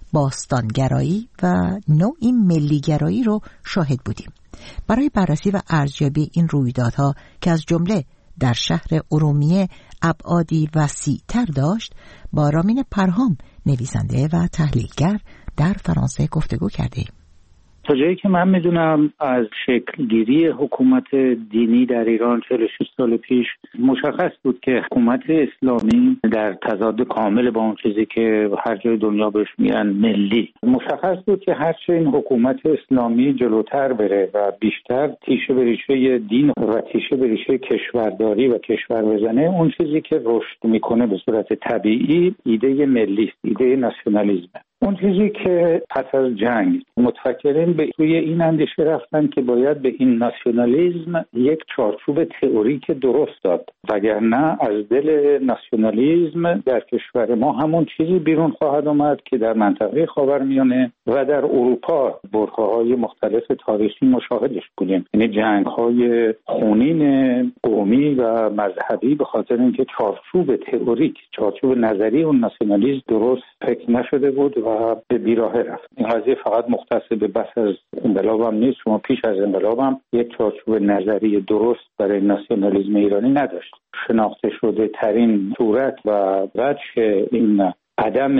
باستانگرایی و نوعی ملیگرایی رو شاهد بودیم. برای بررسی و ارزیابی این رویدادها که از جمله در شهر ارومیه ابعادی وسیع‌تر داشت، با رامین پرهام، نویسنده و تحلیلگر، در فرانسه گفتگو کردیم. تا جایی که من میدونم از شکلگیری حکومت دینی در ایران 46 سال پیش مشخص بود که حکومت اسلامی در تضاد کامل با اون چیزی که هر جای دنیا بهش میگن ملی. مشخص بود که هرچه این حکومت اسلامی جلوتر بره و بیشتر تیشه به ریشه دین و تیشه به ریشه کشورداری و کشور بزنه، اون چیزی که رشد میکنه به صورت طبیعی ایده ملی است، ایده ناسیونالیسم. اون چیزی که پس از جنگ متفکرین به توی این اندیشه رفتن که باید به این ناسیونالیسم یک چارچوب تئوریک درست داد، وگرنه از دل ناسیونالیسم در کشور ما همون چیزی بیرون خواهد آمد که در منطقه خاورمیانه و در اروپا برهه‌های مختلف تاریخی مشاهدش بودیم، یعنی جنگ‌های خونین قومی و مذهبی، به خاطر اینکه چارچوب تئوریک، چارچوب نظری اون ناسیونالیسم درست فکر نشده بود و به بیراهه رفت. این قضیه فقط مختص به بس از انقلاب هم نیست. شما پیش از انقلاب هم یک چارچوب نظری درست برای ناسیونالیسم ایرانی نداشت. شناخته شده ترین صورت و وجه این عدم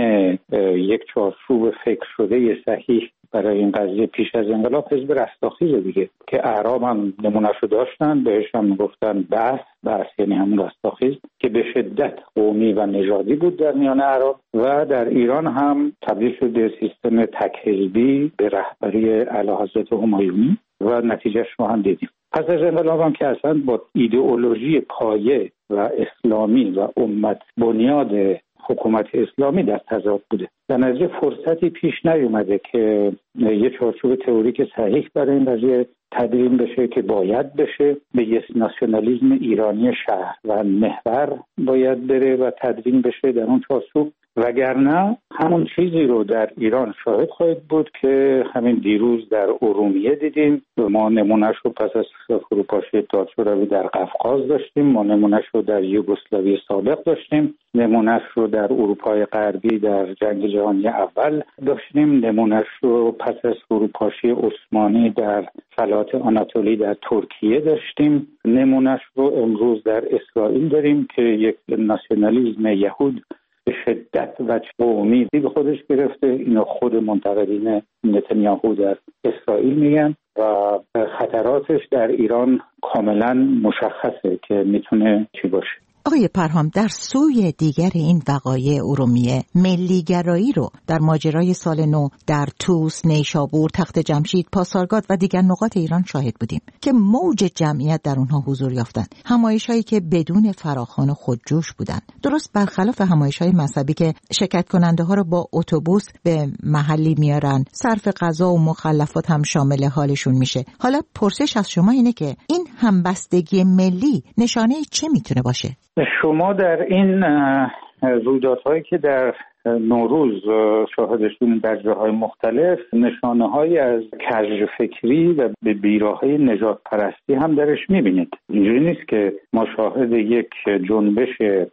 یک چارچوب فکر شده صحیح برای این قضیه پیش از انقلاب حزب رستاخیز دیگه که اعراب هم نمونهشو داشتن، بهش هم گفتن بحث یعنی همون رستاخیز که به شدت قومی و نژادی بود در میان اعراب و در ایران هم تبدیل شده سیستم تک حزبی به رهبری اعلیحضرت همایونی و نتیجهش رو هم دیدیم. پس از انقلاب هم که اصلا با ایدئولوژی پایه و اسلامی و امت بنیاد حکومت اسلامی در تضاد بوده. در نتیجه فرصتی پیش نیومده که یه چارچوب تئوریک صحیح برای این قضیه تدوین بشه که باید بشه، به یه ناسیونالیسم ایرانی شهر و محور باید بره و تدوین بشه در اون چارچوب، وگرنه همون چیزی رو در ایران شاهد خواهید بود که همین دیروز در ارومیه دیدیم. ما نمونهش رو پس از فروپاشی اتحاد شوروی در قفقاز داشتیم، ما نمونهش رو در یوگسلاوی سابق داشتیم، نمونهش رو در اروپای غربی در جنگ جهانی اول داشتیم، نمونهش رو پس از فروپاشی عثمانی در فلات آناتولی در ترکیه داشتیم، نمونهش رو امروز در اسرائیل داریم که یک ناسیونالیسم یهود به شدت و قومی به خودش گرفته. اینو خود منتقدین نتانیاهو در اسرائیل میگن و خطراتش در ایران کاملا مشخصه که میتونه چی باشه. آقای پرهام، در سوی دیگر این وقایع ارومیه، ملیگرایی رو در ماجرای سال نو در طوس، نیشابور، تخت جمشید، پاسارگاد و دیگر نقاط ایران شاهد بودیم که موج جمعیت در اونها حضور یافتند. همایش‌هایی که بدون فراخوان و خودجوش بودند، درست برخلاف همایش‌های مذهبی که شرکت کننده ها رو با اتوبوس به محلی میارن، صرف غذا و مخلفات هم شامل حالشون میشه. حالا پرسش از شما اینه که این همبستگی ملی نشانه چه میتونه باشه؟ شما در این رویدادهایی که در نوروز شاهدشون در جاهای مختلف نشانه‌هایی از کج فکری و به بیراهه نژاد پرستی هم درش می‌بینید. اینجوری نیست که ما شاهد یک جنبش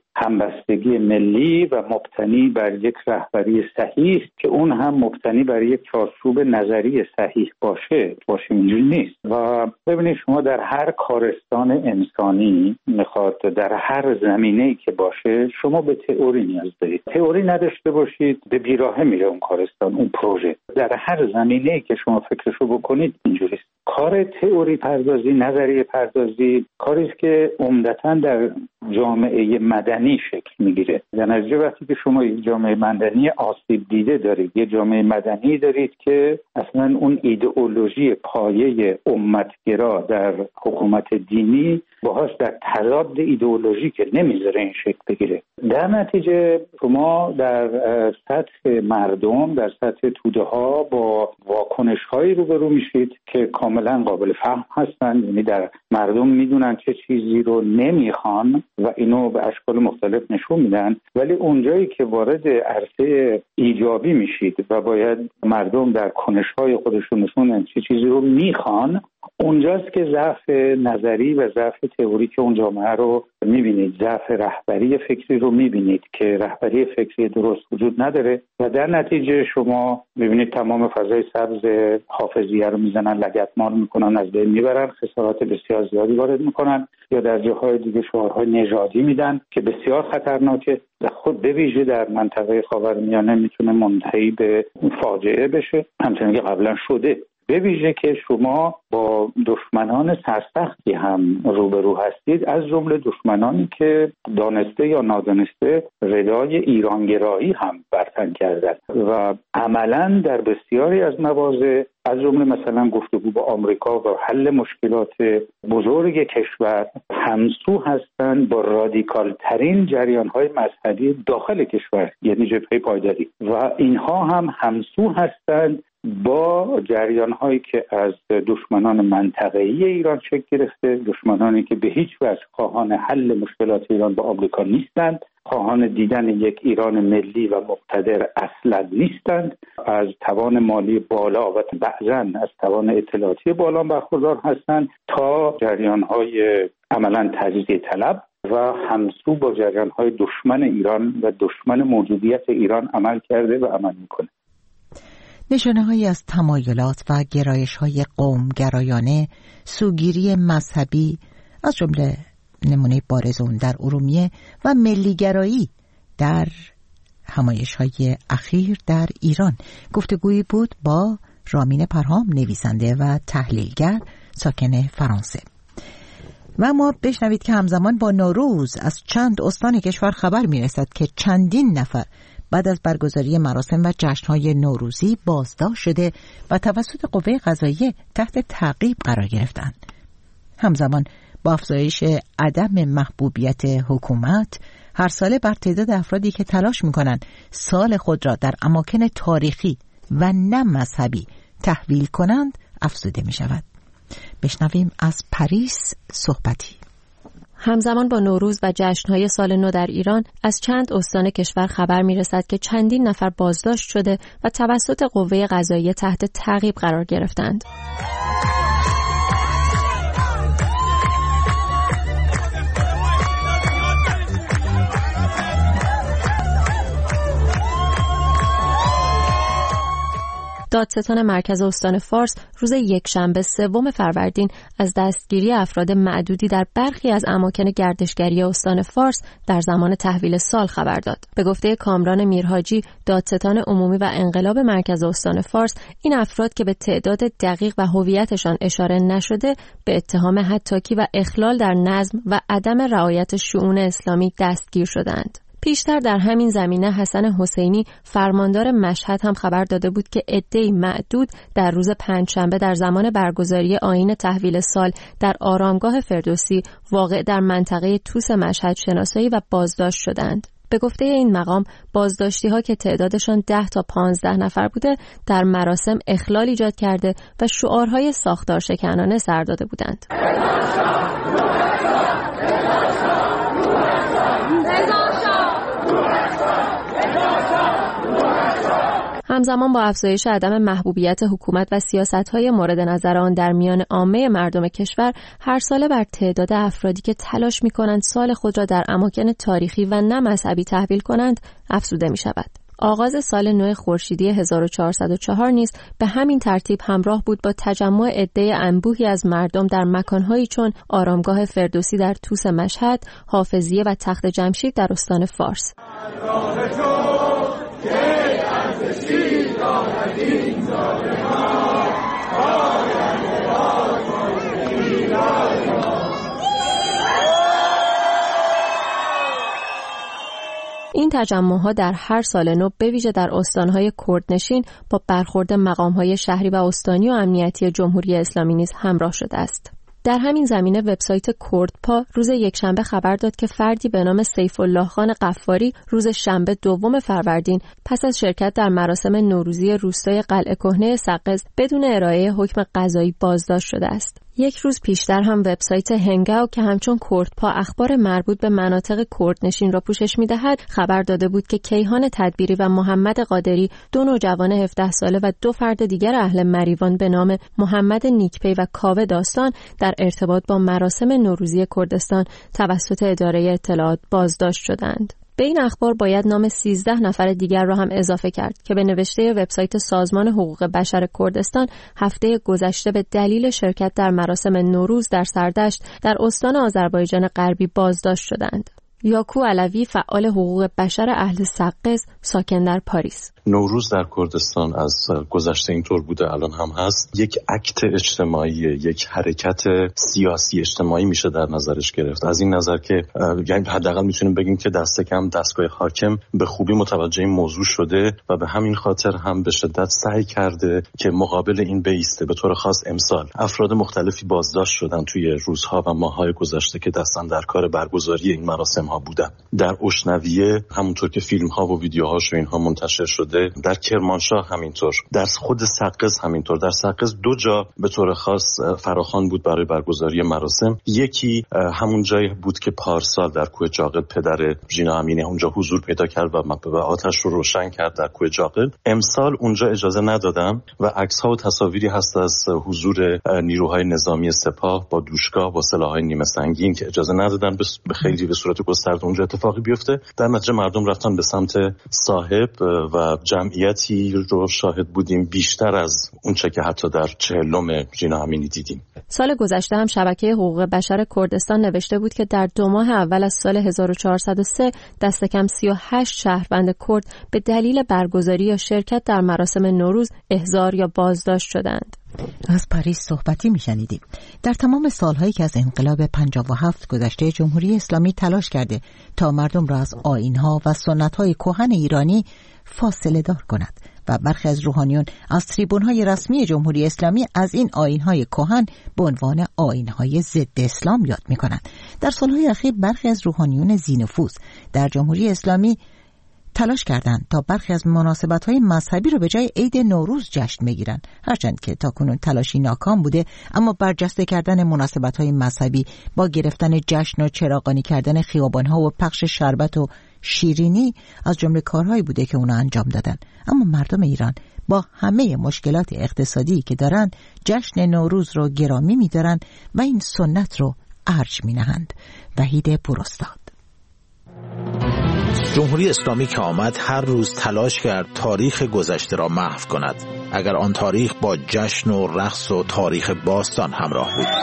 همبستگی ملی و مبتنی بر یک رهبری صحیح که اون هم مبتنی بر یک چارچوب نظری صحیح باشه اینجوری نیست. و ببینید شما در هر کارستان انسانی میخواد در هر زمینه‌ای که باشه شما به تئوری نیاز دارید. تئوری نداشته باشید به بیراهه میره اون کارستان، اون پروژه. در هر زمینه‌ای که شما فکرشو بکنید اینجوری است. کار تئوری پردازی، نظریه پردازی کاری است که عمدتاً در جامعه مدنی شکل میگیره. در نتیجه وقتی که شما یک جامعه مدنی آسیب دیده دارید، یه جامعه مدنی دارید که اصلا اون ایدئولوژی پایه امتگرا در حکومت دینی باهاش در تضاد ایدئولوژی که نمیذاره این شکل بگیره، در نتیجه شما در سطح مردم، در سطح توده ها با واکنش هایی روبرو میشید که کاملا قابل فهم هستن. یعنی در مردم میدونن چه چیزی رو نمیخوان و اینو به اشکال مختلف نشون میدن، ولی اونجایی که وارد عرصه ایجابی میشید و باید مردم در کنش‌های خودشون نشونن چه چیزی رو میخوان، اونجاست که ضعف نظری و ضعف تئوریک اون جامعه رو میبینید، ضعف رهبری فکری رو میبینید که رهبری فکری درست وجود نداره و در نتیجه شما میبینید تمام فضای سبز حافظیه رو میزنن، لگدمال میکنن، از بین میبرن، خسارات بسیار زیادی وارد میکنن، یا در جاهای دیگه شعارهای نژادی میدن که بسیار خطرناکه و خود به ویژه در منطقه خاورمیانه میتونه منتهی به فاجعه بشه، همچنین که قبلا شده. به ویژه که شما با دشمنان سرسختی هم روبرو هستید، از جمله دشمنانی که دانسته یا نادانسته ردای ایرانگرایی هم برتن کردند و عملاً در بسیاری از مواضع از جمله مثلا گفتگو با آمریکا و حل مشکلات بزرگ کشور همسو هستند با رادیکال ترین جریان های مذهبی داخل کشور، یعنی جبهه پایداری، و اینها هم همسو هستند با جریان هایی که از دشمنان منطقه‌ای ایران شکل گرفته، دشمنانی که به هیچ وجه خواهان حل مشکلات ایران با آمریکا نیستند، خواهان دیدن یک ایران ملی و مقتدر اصلا نیستند، از توان مالی بالا و بعضاً از توان اطلاعاتی بالا برخوردار هستند، تا جریان‌های عملاً تجزیه طلب و همسو با جریان‌های دشمن ایران و دشمن موجودیت ایران عمل کرده و عمل می‌کنه. نشانه‌هایی از تمایلات و گرایش‌های قوم‌گرایانه، سوگیری مذهبی، از جمله نمونه بارز اون در ارومیه، و ملیگرایی در همایش‌های اخیر در ایران. گفتگویی بود با رامین پرهام، نویسنده و تحلیلگر ساکن فرانسه. و ما بشنوید که همزمان با نوروز از چند استان کشور خبر می‌رسد که چندین نفر بعد از برگزاری مراسم و جشن‌های نوروزی بازداشت شده و توسط قوه قضاییه تحت تعقیب قرار گرفتند. همزمان با افزایش عدم محبوبیت حکومت، هر ساله بر تعداد افرادی که تلاش می‌کنند سال خود را در اماکن تاریخی و نه مذهبی تحویل کنند افزوده می‌شود. بشنویم از پاریس صحبتی. همزمان با نوروز و جشن‌های سال نو در ایران از چند استان کشور خبر می‌رسد که چندین نفر بازداشت شده و توسط قوه قضاییه تحت تعقیب قرار گرفتند. دادستان مرکز استان فارس روز یکشنبه 3 فروردین از دستگیری افراد معدودی در برخی از اماکن گردشگری استان فارس در زمان تحویل سال خبر داد. به گفته کامران میرحاجی، دادستان عمومی و انقلاب مرکز استان فارس، این افراد که به تعداد دقیق و هویتشان اشاره نشده به اتهام هتاکی و اخلال در نظم و عدم رعایت شؤون اسلامی دستگیر شدند. پیشتر در همین زمینه حسن حسینی فرماندار مشهد هم خبر داده بود که عده‌ای معدود در روز پنجشنبه در زمان برگزاری آیین تحویل سال در آرامگاه فردوسی واقع در منطقه توس مشهد شناسایی و بازداشت شدند. به گفته این مقام بازداشتی‌ها که تعدادشان 10 تا 15 نفر بوده در مراسم اخلال ایجاد کرده و شعارهای ساختار شکنانه سر داده بودند. همزمان با افزایش عدم محبوبیت حکومت و سیاست‌های مورد نظر آن در میان عامه مردم کشور، هر ساله بر تعداد افرادی که تلاش می‌کنند سال خود را در اماکن تاریخی و نه مذهبی تحویل کنند افزوده می‌شود. آغاز سال نو خورشیدی 1404 نیز به همین ترتیب همراه بود با تجمع عده انبوهی از مردم در مکان‌هایی چون آرامگاه فردوسی در توس مشهد، حافظیه و تخت جمشید در استان فارس. این تجمع‌ها در هر سال نو به ویژه در استان‌های کردنشین با برخورد مقام‌های شهری و استانی و امنیتی جمهوری اسلامی نیز همراه شده است. در همین زمینه وبسایت کردپا روز یکشنبه خبر داد که فردی به نام سیف الله خان قفاری روز شنبه 2 فروردین پس از شرکت در مراسم نوروزی روستای قلعه کهنه سقز بدون ارائه حکم قضایی بازداشت شده است. یک روز پیشتر هم وبسایت هنگاو که همچون کردپا اخبار مربوط به مناطق کردنشین را پوشش می‌دهد خبر داده بود که کیهان تدبیری و محمد قادری، 2 نوجوان 17 ساله و 2 فرد دیگر اهل مریوان به نام محمد نیکپی و کاوه داستان در ارتباط با مراسم نوروزی کردستان توسط اداره اطلاعات بازداشت شدند. به این اخبار باید نام 13 نفر دیگر را هم اضافه کرد که به نوشته وبسایت سازمان حقوق بشر کردستان هفته گذشته به دلیل شرکت در مراسم نوروز در سردشت در استان آذربایجان غربی بازداشت شدند. یاکو علوی، فعال حقوق بشر اهل سقز، ساکن در پاریس: نوروز در کردستان از گذشته اینطور بوده، الان هم هست، یک اکت اجتماعی، یک حرکت سیاسی اجتماعی میشه در نظرش گرفت. از این نظر که یعنی حداقل میتونیم بگیم که دست کم دستگاه حاکم به خوبی متوجه این موضوع شده و به همین خاطر هم به شدت سعی کرده که مقابل این بایسته. به طور خاص امسال افراد مختلفی بازداشت شدن توی روزها و ماه‌های گذشته که دستن در کار برگزاری این مراسم ها بودن. در اشنویه همونطور که فیلم ها و ویدیوهاش و اینها منتشر شده، در کرمانشاه همینطور، در خود سقز همینطور. در سقز 2 جا به طور خاص فراخوان بود برای برگزاری مراسم. یکی همون جایی بود که پارسال در کوه جاقل پدر ژینا امینی اونجا حضور پیدا کرد و آتش رو روشن کرد در کوه جاقل. امسال اونجا اجازه ندادن و عکس‌ها و تصاویری هست از حضور نیروهای نظامی سپاه با دوشکا با سلاح‌های نیمه سنگین که اجازه ندادن به خیلی به صورت گسترده اونجا اتفاقی بیفته. در نتیجه مردم رفتن به سمت صاحب و جمعیتی رو شاهد بودیم بیشتر از اونچه که حتی در 40 ژینا امینی دیدیم. سال گذشته هم شبکه حقوق بشر کردستان نوشته بود که در 2 ماه اول از سال 1403 دست کم 38 شهروند کرد به دلیل برگزاری یا شرکت در مراسم نوروز احضار یا بازداشت شدند. از پاریس صحبتی میشنیدیم. در تمام سالهایی که از انقلاب 57 گذشته، جمهوری اسلامی تلاش کرده تا مردم را از آیین‌ها و سنت‌های کهن ایرانی فاصله دار کند و برخی از روحانیون از تریبون‌های رسمی جمهوری اسلامی از این آیین‌های کهن به عنوان آیین‌های ضد اسلام یاد می‌کنند. در سالهای اخیر برخی از روحانیون ذی‌نفوذ در جمهوری اسلامی تلاش کردند تا برخی از مناسبت‌های مذهبی رو به جای عید نوروز جشن بگیرند. هرچند که تاکنون تلاشی ناکام بوده، اما برجسته کردن مناسبت‌های مذهبی با گرفتن جشن و چراغانی کردن خیابان‌ها و پخش شربت و شیرینی از جمله کارهایی بوده که اونا انجام دادن. اما مردم ایران با همه مشکلات اقتصادی که دارن، جشن نوروز رو گرامی می‌دارن و این سنت رو ارج می‌نهند. وحید پوراستاد. جمهوری اسلامی که آمد هر روز تلاش کرد تاریخ گذشته را محو کند، اگر آن تاریخ با جشن و رقص و تاریخ باستان همراه بود.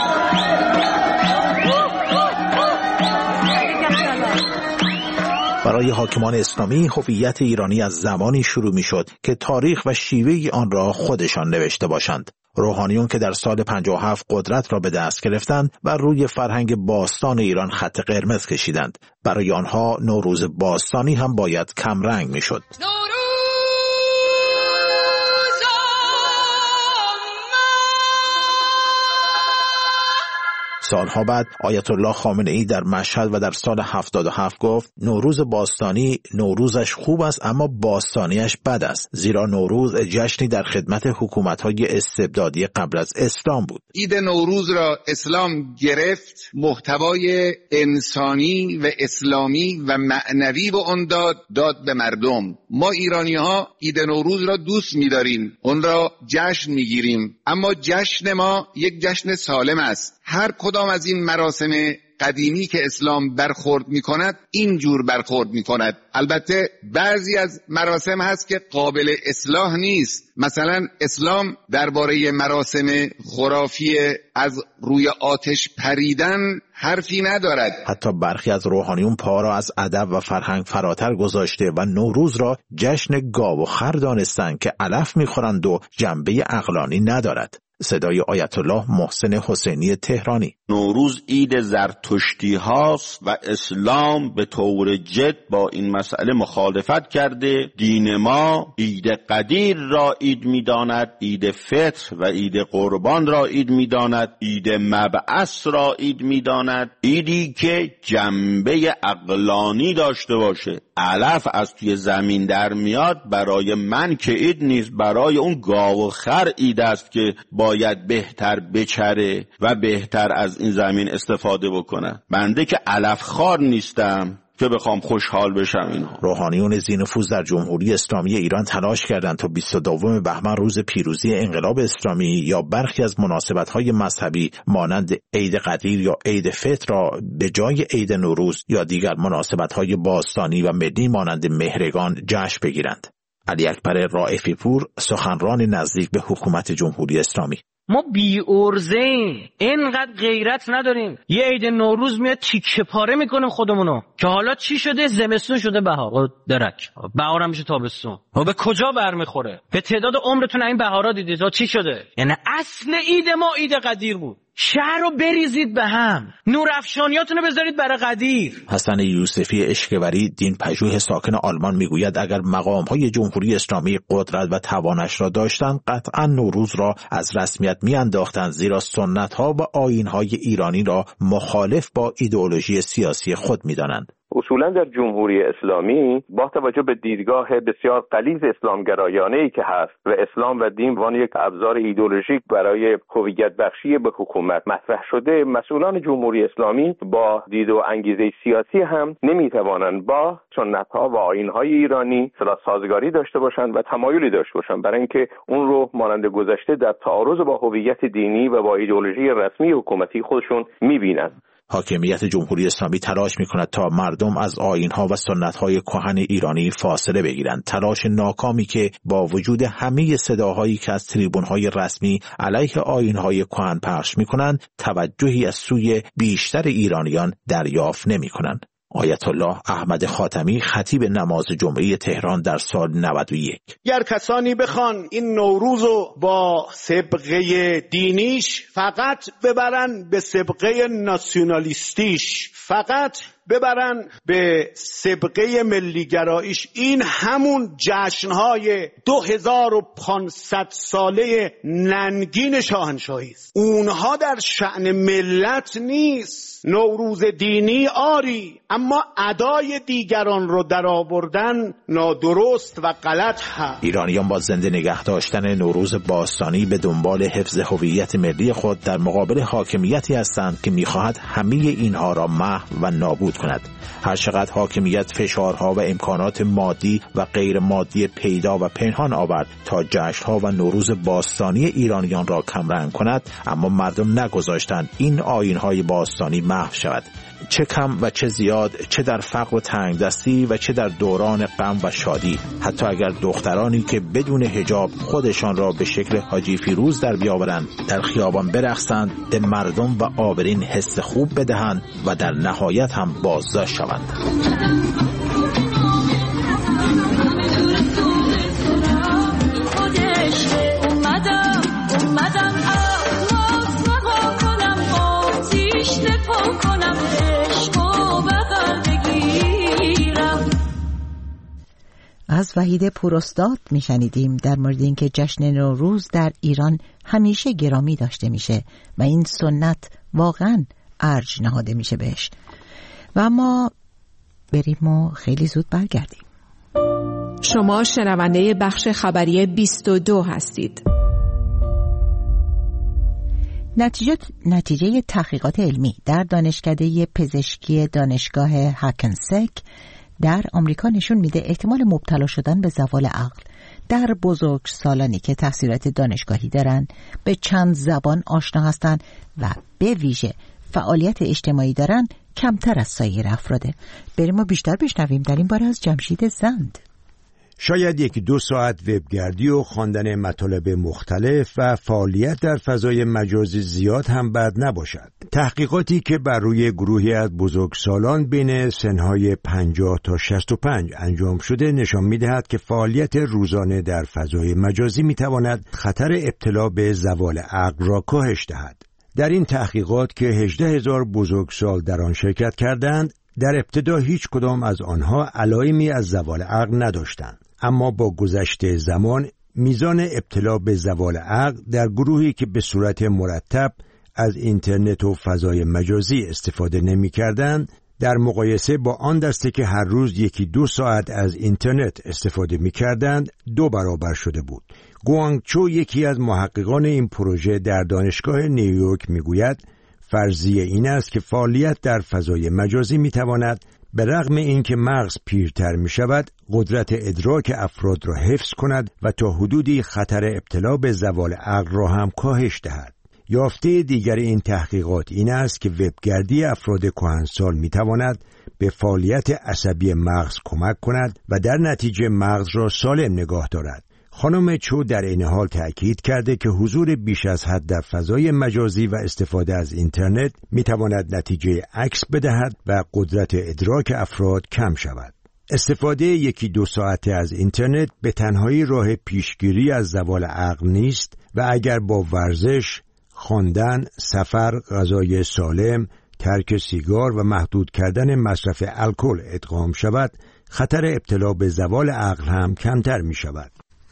برای حاکمان اسلامی هویت ایرانی از زمانی شروع می شد که تاریخ و شیوه آن را خودشان نوشته باشند. روحانیون که در سال 57 قدرت را به دست گرفتند و روی فرهنگ باستان ایران خط قرمز کشیدند. برای آنها نوروز باستانی هم باید کمرنگ می شد. سالها بعد آیت الله خامنه ای در مشهد و در سال 77 گفت نوروز باستانی نوروزش خوب است اما باستانیش بد است، زیرا نوروز جشنی در خدمت حکومت‌های استبدادی قبل از اسلام بود. عید نوروز را اسلام گرفت، محتوای انسانی و اسلامی و معنوی به آن داد به مردم. ما ایرانی‌ها عید نوروز را دوست می‌داریم، اون را جشن می‌گیریم، اما جشن ما یک جشن سالم است. هر کدام از این مراسم قدیمی که اسلام برخورد می کند اینجور برخورد می کند. البته بعضی از مراسم هست که قابل اصلاح نیست. مثلا اسلام درباره مراسم خرافی از روی آتش پریدن حرفی ندارد. حتی برخی از روحانیون پا را از ادب و فرهنگ فراتر گذاشته و نوروز را جشن گاو و خر دانستند که علف می‌خورند و جنبه عقلانی ندارد. صدای آیت الله محسن حسینی تهرانی. نوروز عید زرتشتی هاست و اسلام به طور جد با این مسئله مخالفت کرده. دین ما عید قدیر را عید می‌داند، عید فطر و عید قربان را عید می‌داند، عید مبعث را عید می‌داند، عیدی که جنبه عقلانی داشته باشه. علف از توی زمین در میاد، برای من که عید نیست، برای اون گاو و خر عید است که باید بهتر بچره و بهتر از این زمین استفاده بکنه. بنده که علف خار نیستم که بخوام خوشحال بشم. اینها روحانیون ذی‌نفوذ در جمهوری اسلامی ایران تلاش کردند تا 22 بهمن روز پیروزی انقلاب اسلامی یا برخی از مناسبت‌های مذهبی مانند عید قدیر یا عید فطر را به جای عید نوروز یا دیگر مناسبت‌های باستانی و ملی مانند مهرگان جشن بگیرند. علی اکبر رائفی پور، سخنران نزدیک به حکومت جمهوری اسلامی: ما بی ارزه‌ایم، اینقدر غیرت نداریم. یه عید نوروز میاد تیکه پاره میکنیم خودمونو که حالا چی شده؟ زمستون شده بهار، درک بهارم میشه تابستون. به کجا برمیخوره؟ به تعداد عمرتون این بهارا دیدید چی شده؟ یعنی اصل عید ما عید قدیر بود. شهر رو بریزید به هم، نورافشانیاتونو بذارید برای قدیر. حسن یوسفی اشکوری، دین پژوه ساکن آلمان میگوید اگر مقام‌های جمهوری اسلامی قدرت و توانش را داشتند قطعا نوروز را از رسمیت میانداختند، زیرا سنت‌ها و آیین‌های ایرانی را مخالف با ایدئولوژی سیاسی خود می‌دانند. اصولا در جمهوری اسلامی با توجه به دیدگاه بسیار غلیظ اسلامگرایانه‌ای که هست و اسلام و دین وان یک ابزار ایدئولوژیک برای هویت بخشی به حکومت مطرح شده، مسئولان جمهوری اسلامی با دید و انگیزه سیاسی هم نمیتوانند با سنت‌ها و آیین‌های ایرانی سازگاری داشته باشند و تمایلی داشته باشند برای اینکه اون رو مانند گذشته در تعارض با هویت دینی و با ایدئولوژی رسمی حکومتی خودشون می‌بینند. حاکمیت جمهوری اسلامی تلاش می‌کند تا مردم از آیین‌ها و سنت‌های کهن ایرانی فاصله بگیرند. تلاش ناکامی که با وجود همه صداهایی که از تریبون‌های رسمی علیه آیین‌های کهن پخش می‌کنند، توجهی از سوی بیشتر ایرانیان دریافت نمی‌کنند. آیت الله احمد خاتمی خطیب نماز جمعه تهران در سال 91: گر کسانی بخوان این نوروزو با سابقه دینیش فقط ببرن به سابقه ناسیونالیستیش، فقط ببرن به سابقه ملیگراییش، این همون جشنهای 2500 ساله ننگین شاهنشاهی است. اونها در شأن ملت نیست. نوروز دینی آری، اما ادای دیگران رو در آوردن نادرست و غلط هست. ایرانیان با زنده نگه داشتن نوروز باستانی به دنبال حفظ هویت ملی خود در مقابل حاکمیتی هستند که می‌خواهد همه اینها را محو و نابود کند. هر چقدر حاکمیت فشارها و امکانات مادی و غیر مادی پیدا و پنهان آورد تا جشن‌ها و نوروز باستانی ایرانیان را کمرنگ کند، اما مردم نگذاشتند این آیین‌های باستانی محو شود. چه کم و چه زیاد، چه در فقر و تنگدستی و چه در دوران غم و شادی، حتی اگر دخترانی که بدون حجاب خودشان را به شکل حاجی فیروز در بیاورند، در خیابان برقصند، به مردم و آبرین حس خوب بدهند و در نهایت هم بازداشت شوند. از وحید پوراستاد میشنیدیم در مورد اینکه جشن نوروز در ایران همیشه گرامی داشته میشه و این سنت واقعا ارج نهاده میشه بهش. و ما بریم و خیلی زود برگردیم. شما شنونده بخش خبری 22 هستید. نتیجه تحقیقات علمی در دانشکده پزشکی دانشگاه هاکنسک در آمریکا نشون میده احتمال مبتلا شدن به زوال عقل در بزرگسالانی که تحصیلات دانشگاهی دارن، به چند زبان آشنا هستن و به ویژه فعالیت اجتماعی دارن کمتر از سایر افراده. بریم و بیشتر بشنویم در این باره از جمشید زند. شاید 1-2 ساعت وبگردی و خواندن مطالب مختلف و فعالیت در فضای مجازی زیاد هم بد نباشد. تحقیقاتی که بر روی گروهی از بزرگسالان بین سنهای 50 تا 65 انجام شده نشان می‌دهد که فعالیت روزانه در فضای مجازی می‌تواند خطر ابتلا به زوال عقل را کاهش دهد. در این تحقیقات که 18,000 بزرگسال در آن شرکت کردند، در ابتدا هیچ کدام از آنها علائمی از زوال عقل نداشتند، اما با گذشت زمان میزان ابتلا به زوال عقل در گروهی که به صورت مرتب از اینترنت و فضای مجازی استفاده نمی‌کردند در مقایسه با آن دسته که هر روز 1-2 ساعت از اینترنت استفاده می‌کردند 2 برابر شده بود. گوانگ چو، یکی از محققان این پروژه در دانشگاه نیویورک، میگوید فرضیه این است که فعالیت در فضای مجازی میتواند به رغم اینکه مغز پیرتر میشود قدرت ادراک افراد را حفظ کند و تا حدودی خطر ابتلا به زوال عقل را هم کاهش دهد. یافته دیگر این تحقیقات این است که وبگردی افراد کهنسال میتواند به فعالیت عصبی مغز کمک کند و در نتیجه مغز را سالم نگاه دارد. خانم چو در این حال تأکید کرده که حضور بیش از حد در فضای مجازی و استفاده از اینترنت میتواند نتیجه عکس بدهد و قدرت ادراک افراد کم شود. استفاده 1-2 ساعته از اینترنت به تنهایی راه پیشگیری از زوال عقل نیست و اگر با ورزش، خواندن، سفر، غذای سالم، ترک سیگار و محدود کردن مصرف الکل ادغام شود، خطر ابتلا به زوال عقل هم کمتر می شود.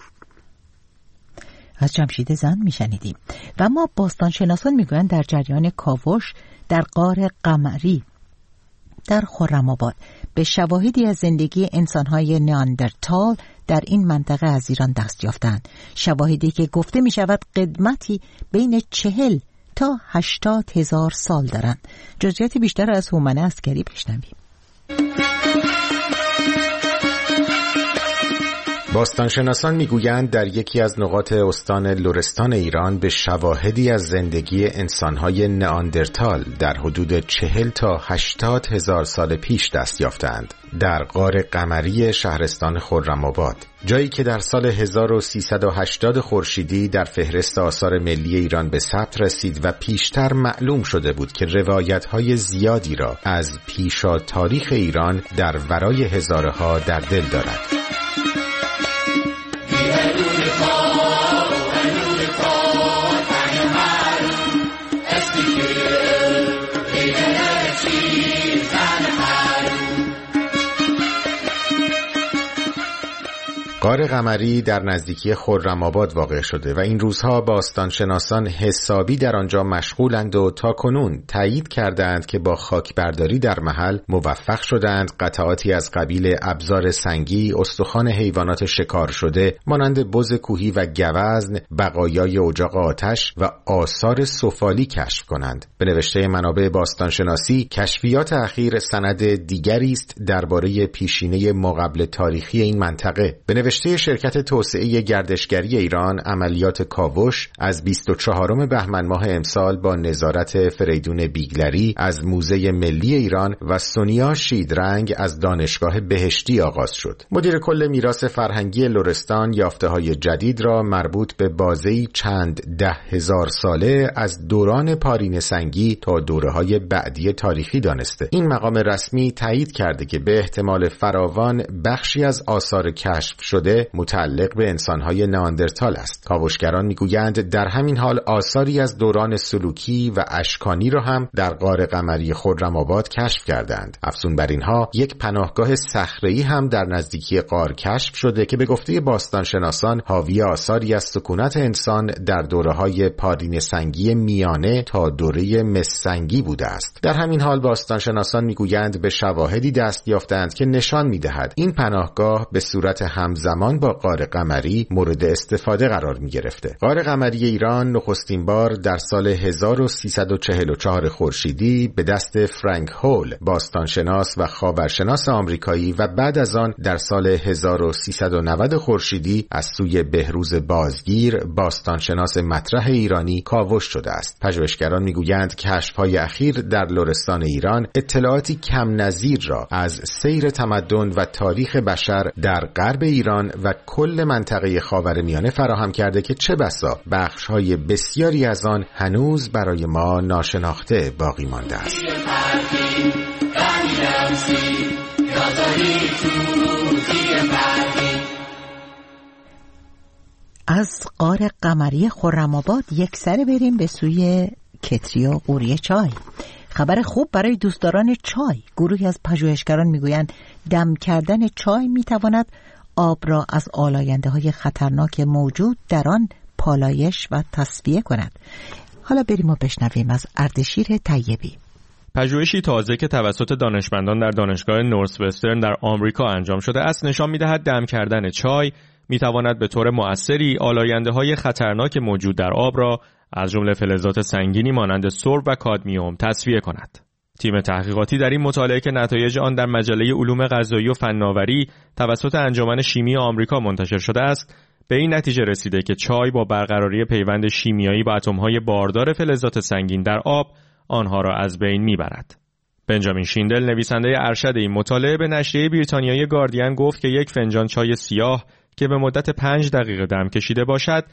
از جمشید زند میشنیدیم. و ما باستانشناسان میگویند در جریان کاوش در غار قمری در خرم‌آباد به شواهدی از زندگی انسان‌های نیاندرتال در این منطقه از ایران دست یافتند. شواهدی که گفته می شود قدمتی بین 40 تا 80 هزار سال دارند. جزئیات بیشتر از هومن عسکری بشنویم. باستانشناسان میگویند در یکی از نقاط استان لرستان ایران به شواهدی از زندگی انسانهای نئاندرتال در حدود 40 تا 80 هزار سال پیش دست یافتند در غار قمری شهرستان خرم‌آباد، جایی که در سال 1380 خورشیدی در فهرست آثار ملی ایران به ثبت رسید و پیشتر معلوم شده بود که روایت‌های زیادی را از پیشا تاریخ ایران در ورای هزاره‌ها در دل دارد. غار قمری در نزدیکی خرم‌آباد واقع شده و این روزها باستانشناسان حسابی در آنجا مشغولند و تاکنون تایید کردند که با خاکبرداری در محل موفق شدند قطعاتی از قبیل ابزار سنگی، استخوان حیوانات شکار شده مانند بز کوهی و گوزن، بقایای اجاق آتش و آثار سفالی کشف کنند. به نوشته منابع باستانشناسی، کشفیات اخیر سند دیگری است درباره پیشینه ماقبل تاریخی این منطقه. به نوشته شرکت توسعه گردشگری ایران، عملیات کاوش از 24 بهمن ماه امسال با نظارت فریدون بیگلری از موزه ملی ایران و سونیا شیدرنگ از دانشگاه بهشتی آغاز شد. مدیر کل میراث فرهنگی لرستان یافته‌های جدید را مربوط به بازه‌ای چند 10,000 ساله از دوران پارینه سنگی تا دوره‌های بعدی تاریخی دانسته. این مقام رسمی تایید کرده که به احتمال فراوان بخشی از آثار کشف شده متعلق به انسان‌های نئاندرتال است. کاوشگران میگویند در همین حال آثاری از دوران سلوکی و اشکانی را هم در غار قمری خرم‌آباد کشف کردند. افزون بر اینها یک پناهگاه صخره‌ای هم در نزدیکی غار کشف شده که به گفته باستانشناسان حاوی آثاری از سکونت انسان در دوره‌های پارینه سنگی میانه تا دوره مسنگی بوده است. در همین حال باستانشناسان میگویند به شواهدی دست یافتند که نشان می‌دهد این پناهگاه به صورت همزمان با غار قمری مورد استفاده قرار می گرفته. غار قمری ایران نخستین بار در سال 1344 خورشیدی به دست فرانک هول، باستانشناس و خاورشناس آمریکایی و بعد از آن در سال 1390 خورشیدی از سوی بهروز بازگیر، باستانشناس مطرح ایرانی کاوش شده است. پژوهشگران میگویند کشف‌های اخیر در لرستان ایران اطلاعاتی کم نظیر را از سیر تمدن و تاریخ بشر در غرب ایران و کل منطقه خاورمیانه فراهم کرده که چه بسا بخش‌های بسیاری از آن هنوز برای ما ناشناخته باقی مانده است. از غار قمری خرم‌آباد یک سره بریم به سوی کتری و قوری چای. خبر خوب برای دوستداران چای. گروهی از پژوهشگران میگویند دم کردن چای میتواند آب را از آلاینده‌های خطرناک موجود در آن پالایش و تصفیه کند. حالا بریم و بشنویم از اردشیر طیبی. پژوهشی تازه که توسط دانشمندان در دانشگاه نورث وسترن در آمریکا انجام شده است نشان می‌دهد دم کردن چای می‌تواند به طور مؤثری آلاینده‌های خطرناک موجود در آب را از جمله فلزات سنگینی مانند سرب و کادمیوم تصفیه کند. تیم تحقیقاتی در این مطالعه که نتایج آن در مجله علوم غذایی و فناوری توسط انجمن شیمی آمریکا منتشر شده است، به این نتیجه رسیده که چای با برقراری پیوند شیمیایی با اتم‌های باردار فلزات سنگین در آب آنها را از بین میبرد. بنجامین شیندل نویسنده ارشد این مطالعه به نشریه بریتانیایی گاردین گفت که یک فنجان چای سیاه که به مدت 5 دقیقه دم کشیده باشد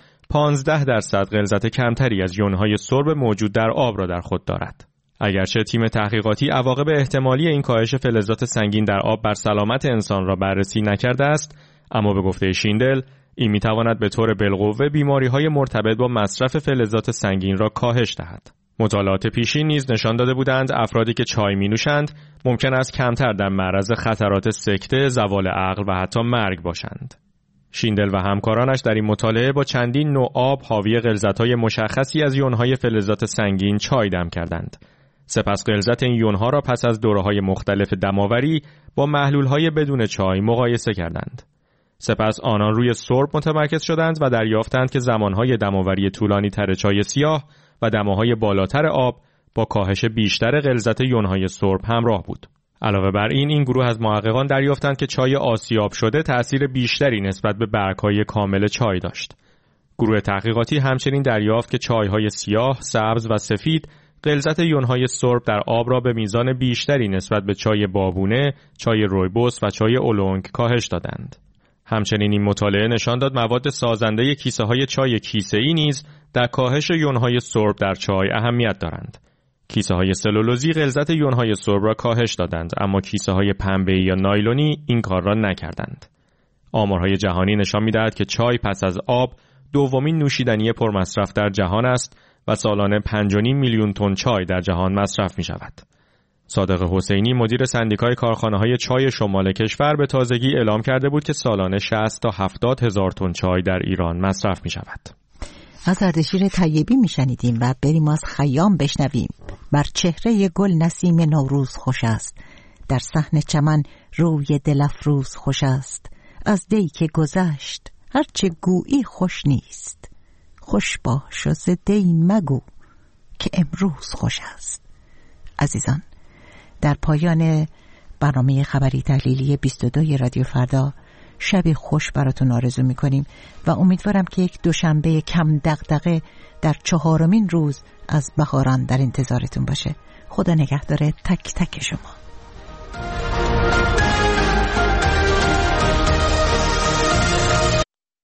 15% غلظت کمتری از یون‌های سرب موجود در آب را در خود دارد. اگرچه تیم تحقیقاتی عواقب احتمالی این کاهش فلزات سنگین در آب بر سلامت انسان را بررسی نکرده است، اما به گفته شیندل این میتواند به طور بالقوه بیماری‌های مرتبط با مصرف فلزات سنگین را کاهش دهد. مطالعات پیشین نیز نشان داده بودند افرادی که چای می‌نوشند ممکن است کمتر در معرض خطرات سکته، زوال عقل و حتی مرگ باشند. شیندل و همکارانش در این مطالعه با چندین نوع آب حاوی غلظت‌های مشخصی از یون‌های فلزات سنگین چای دم کردند. سپس غلظت این یون‌ها را پس از دوره‌های مختلف دماوری با محلول‌های بدون چای مقایسه کردند. سپس آنان روی سرب متمرکز شدند و دریافتند که زمانهای دماوری طولانی تر چای سیاه و دماهای بالاتر آب با کاهش بیشتر غلظت یون‌های سرب همراه بود. علاوه بر این گروه از محققان دریافتند که چای آسیاب شده تأثیر بیشتری نسبت به برگ‌های کامل چای داشت. گروه تحقیقاتی همچنین دریافت که چای‌های سیاه، سبز و سفید غلظت یون‌های سرب در آب را به میزان بیشتری نسبت به چای بابونه، چای رویبوس و چای اولونگ کاهش دادند. همچنین این مطالعه نشان داد مواد سازنده کیسه‌های چای کیسه‌ای نیز در کاهش یون‌های سرب در چای اهمیت دارند. کیسه‌های سلولوزی غلظت یون‌های سرب را کاهش دادند، اما کیسه‌های پنبه‌ای یا نایلونی این کار را نکردند. آمارهای جهانی نشان می‌دهد که چای پس از آب دومین نوشیدنی پرمصرف در جهان است و سالانه 5.5 میلیون تن چای در جهان مصرف می‌شود. صادق حسینی مدیر سندیکای کارخانه‌های چای شمال کشور به تازگی اعلام کرده بود که سالانه 60 تا 70 هزار تن چای در ایران مصرف می‌شود. از اردشیر طیبی میشنیدیم و بریم از خیام بشنویم. بر چهره گل نسیم نوروز خوش است، در صحن چمن روی دل افروز خوش است. از دی که گذشت هرچه گویی خوش نیست، خوش باش و ز دی مگو که امروز خوش است. عزیزان، در پایان برنامه خبری تحلیلی 22 رادیو فردا شب خوش براتون آرزو میکنیم و امیدوارم که یک دوشنبه کم دغدغه در 4مین روز از بهاران در انتظارتون باشه. خدا نگهدار تک تک شما.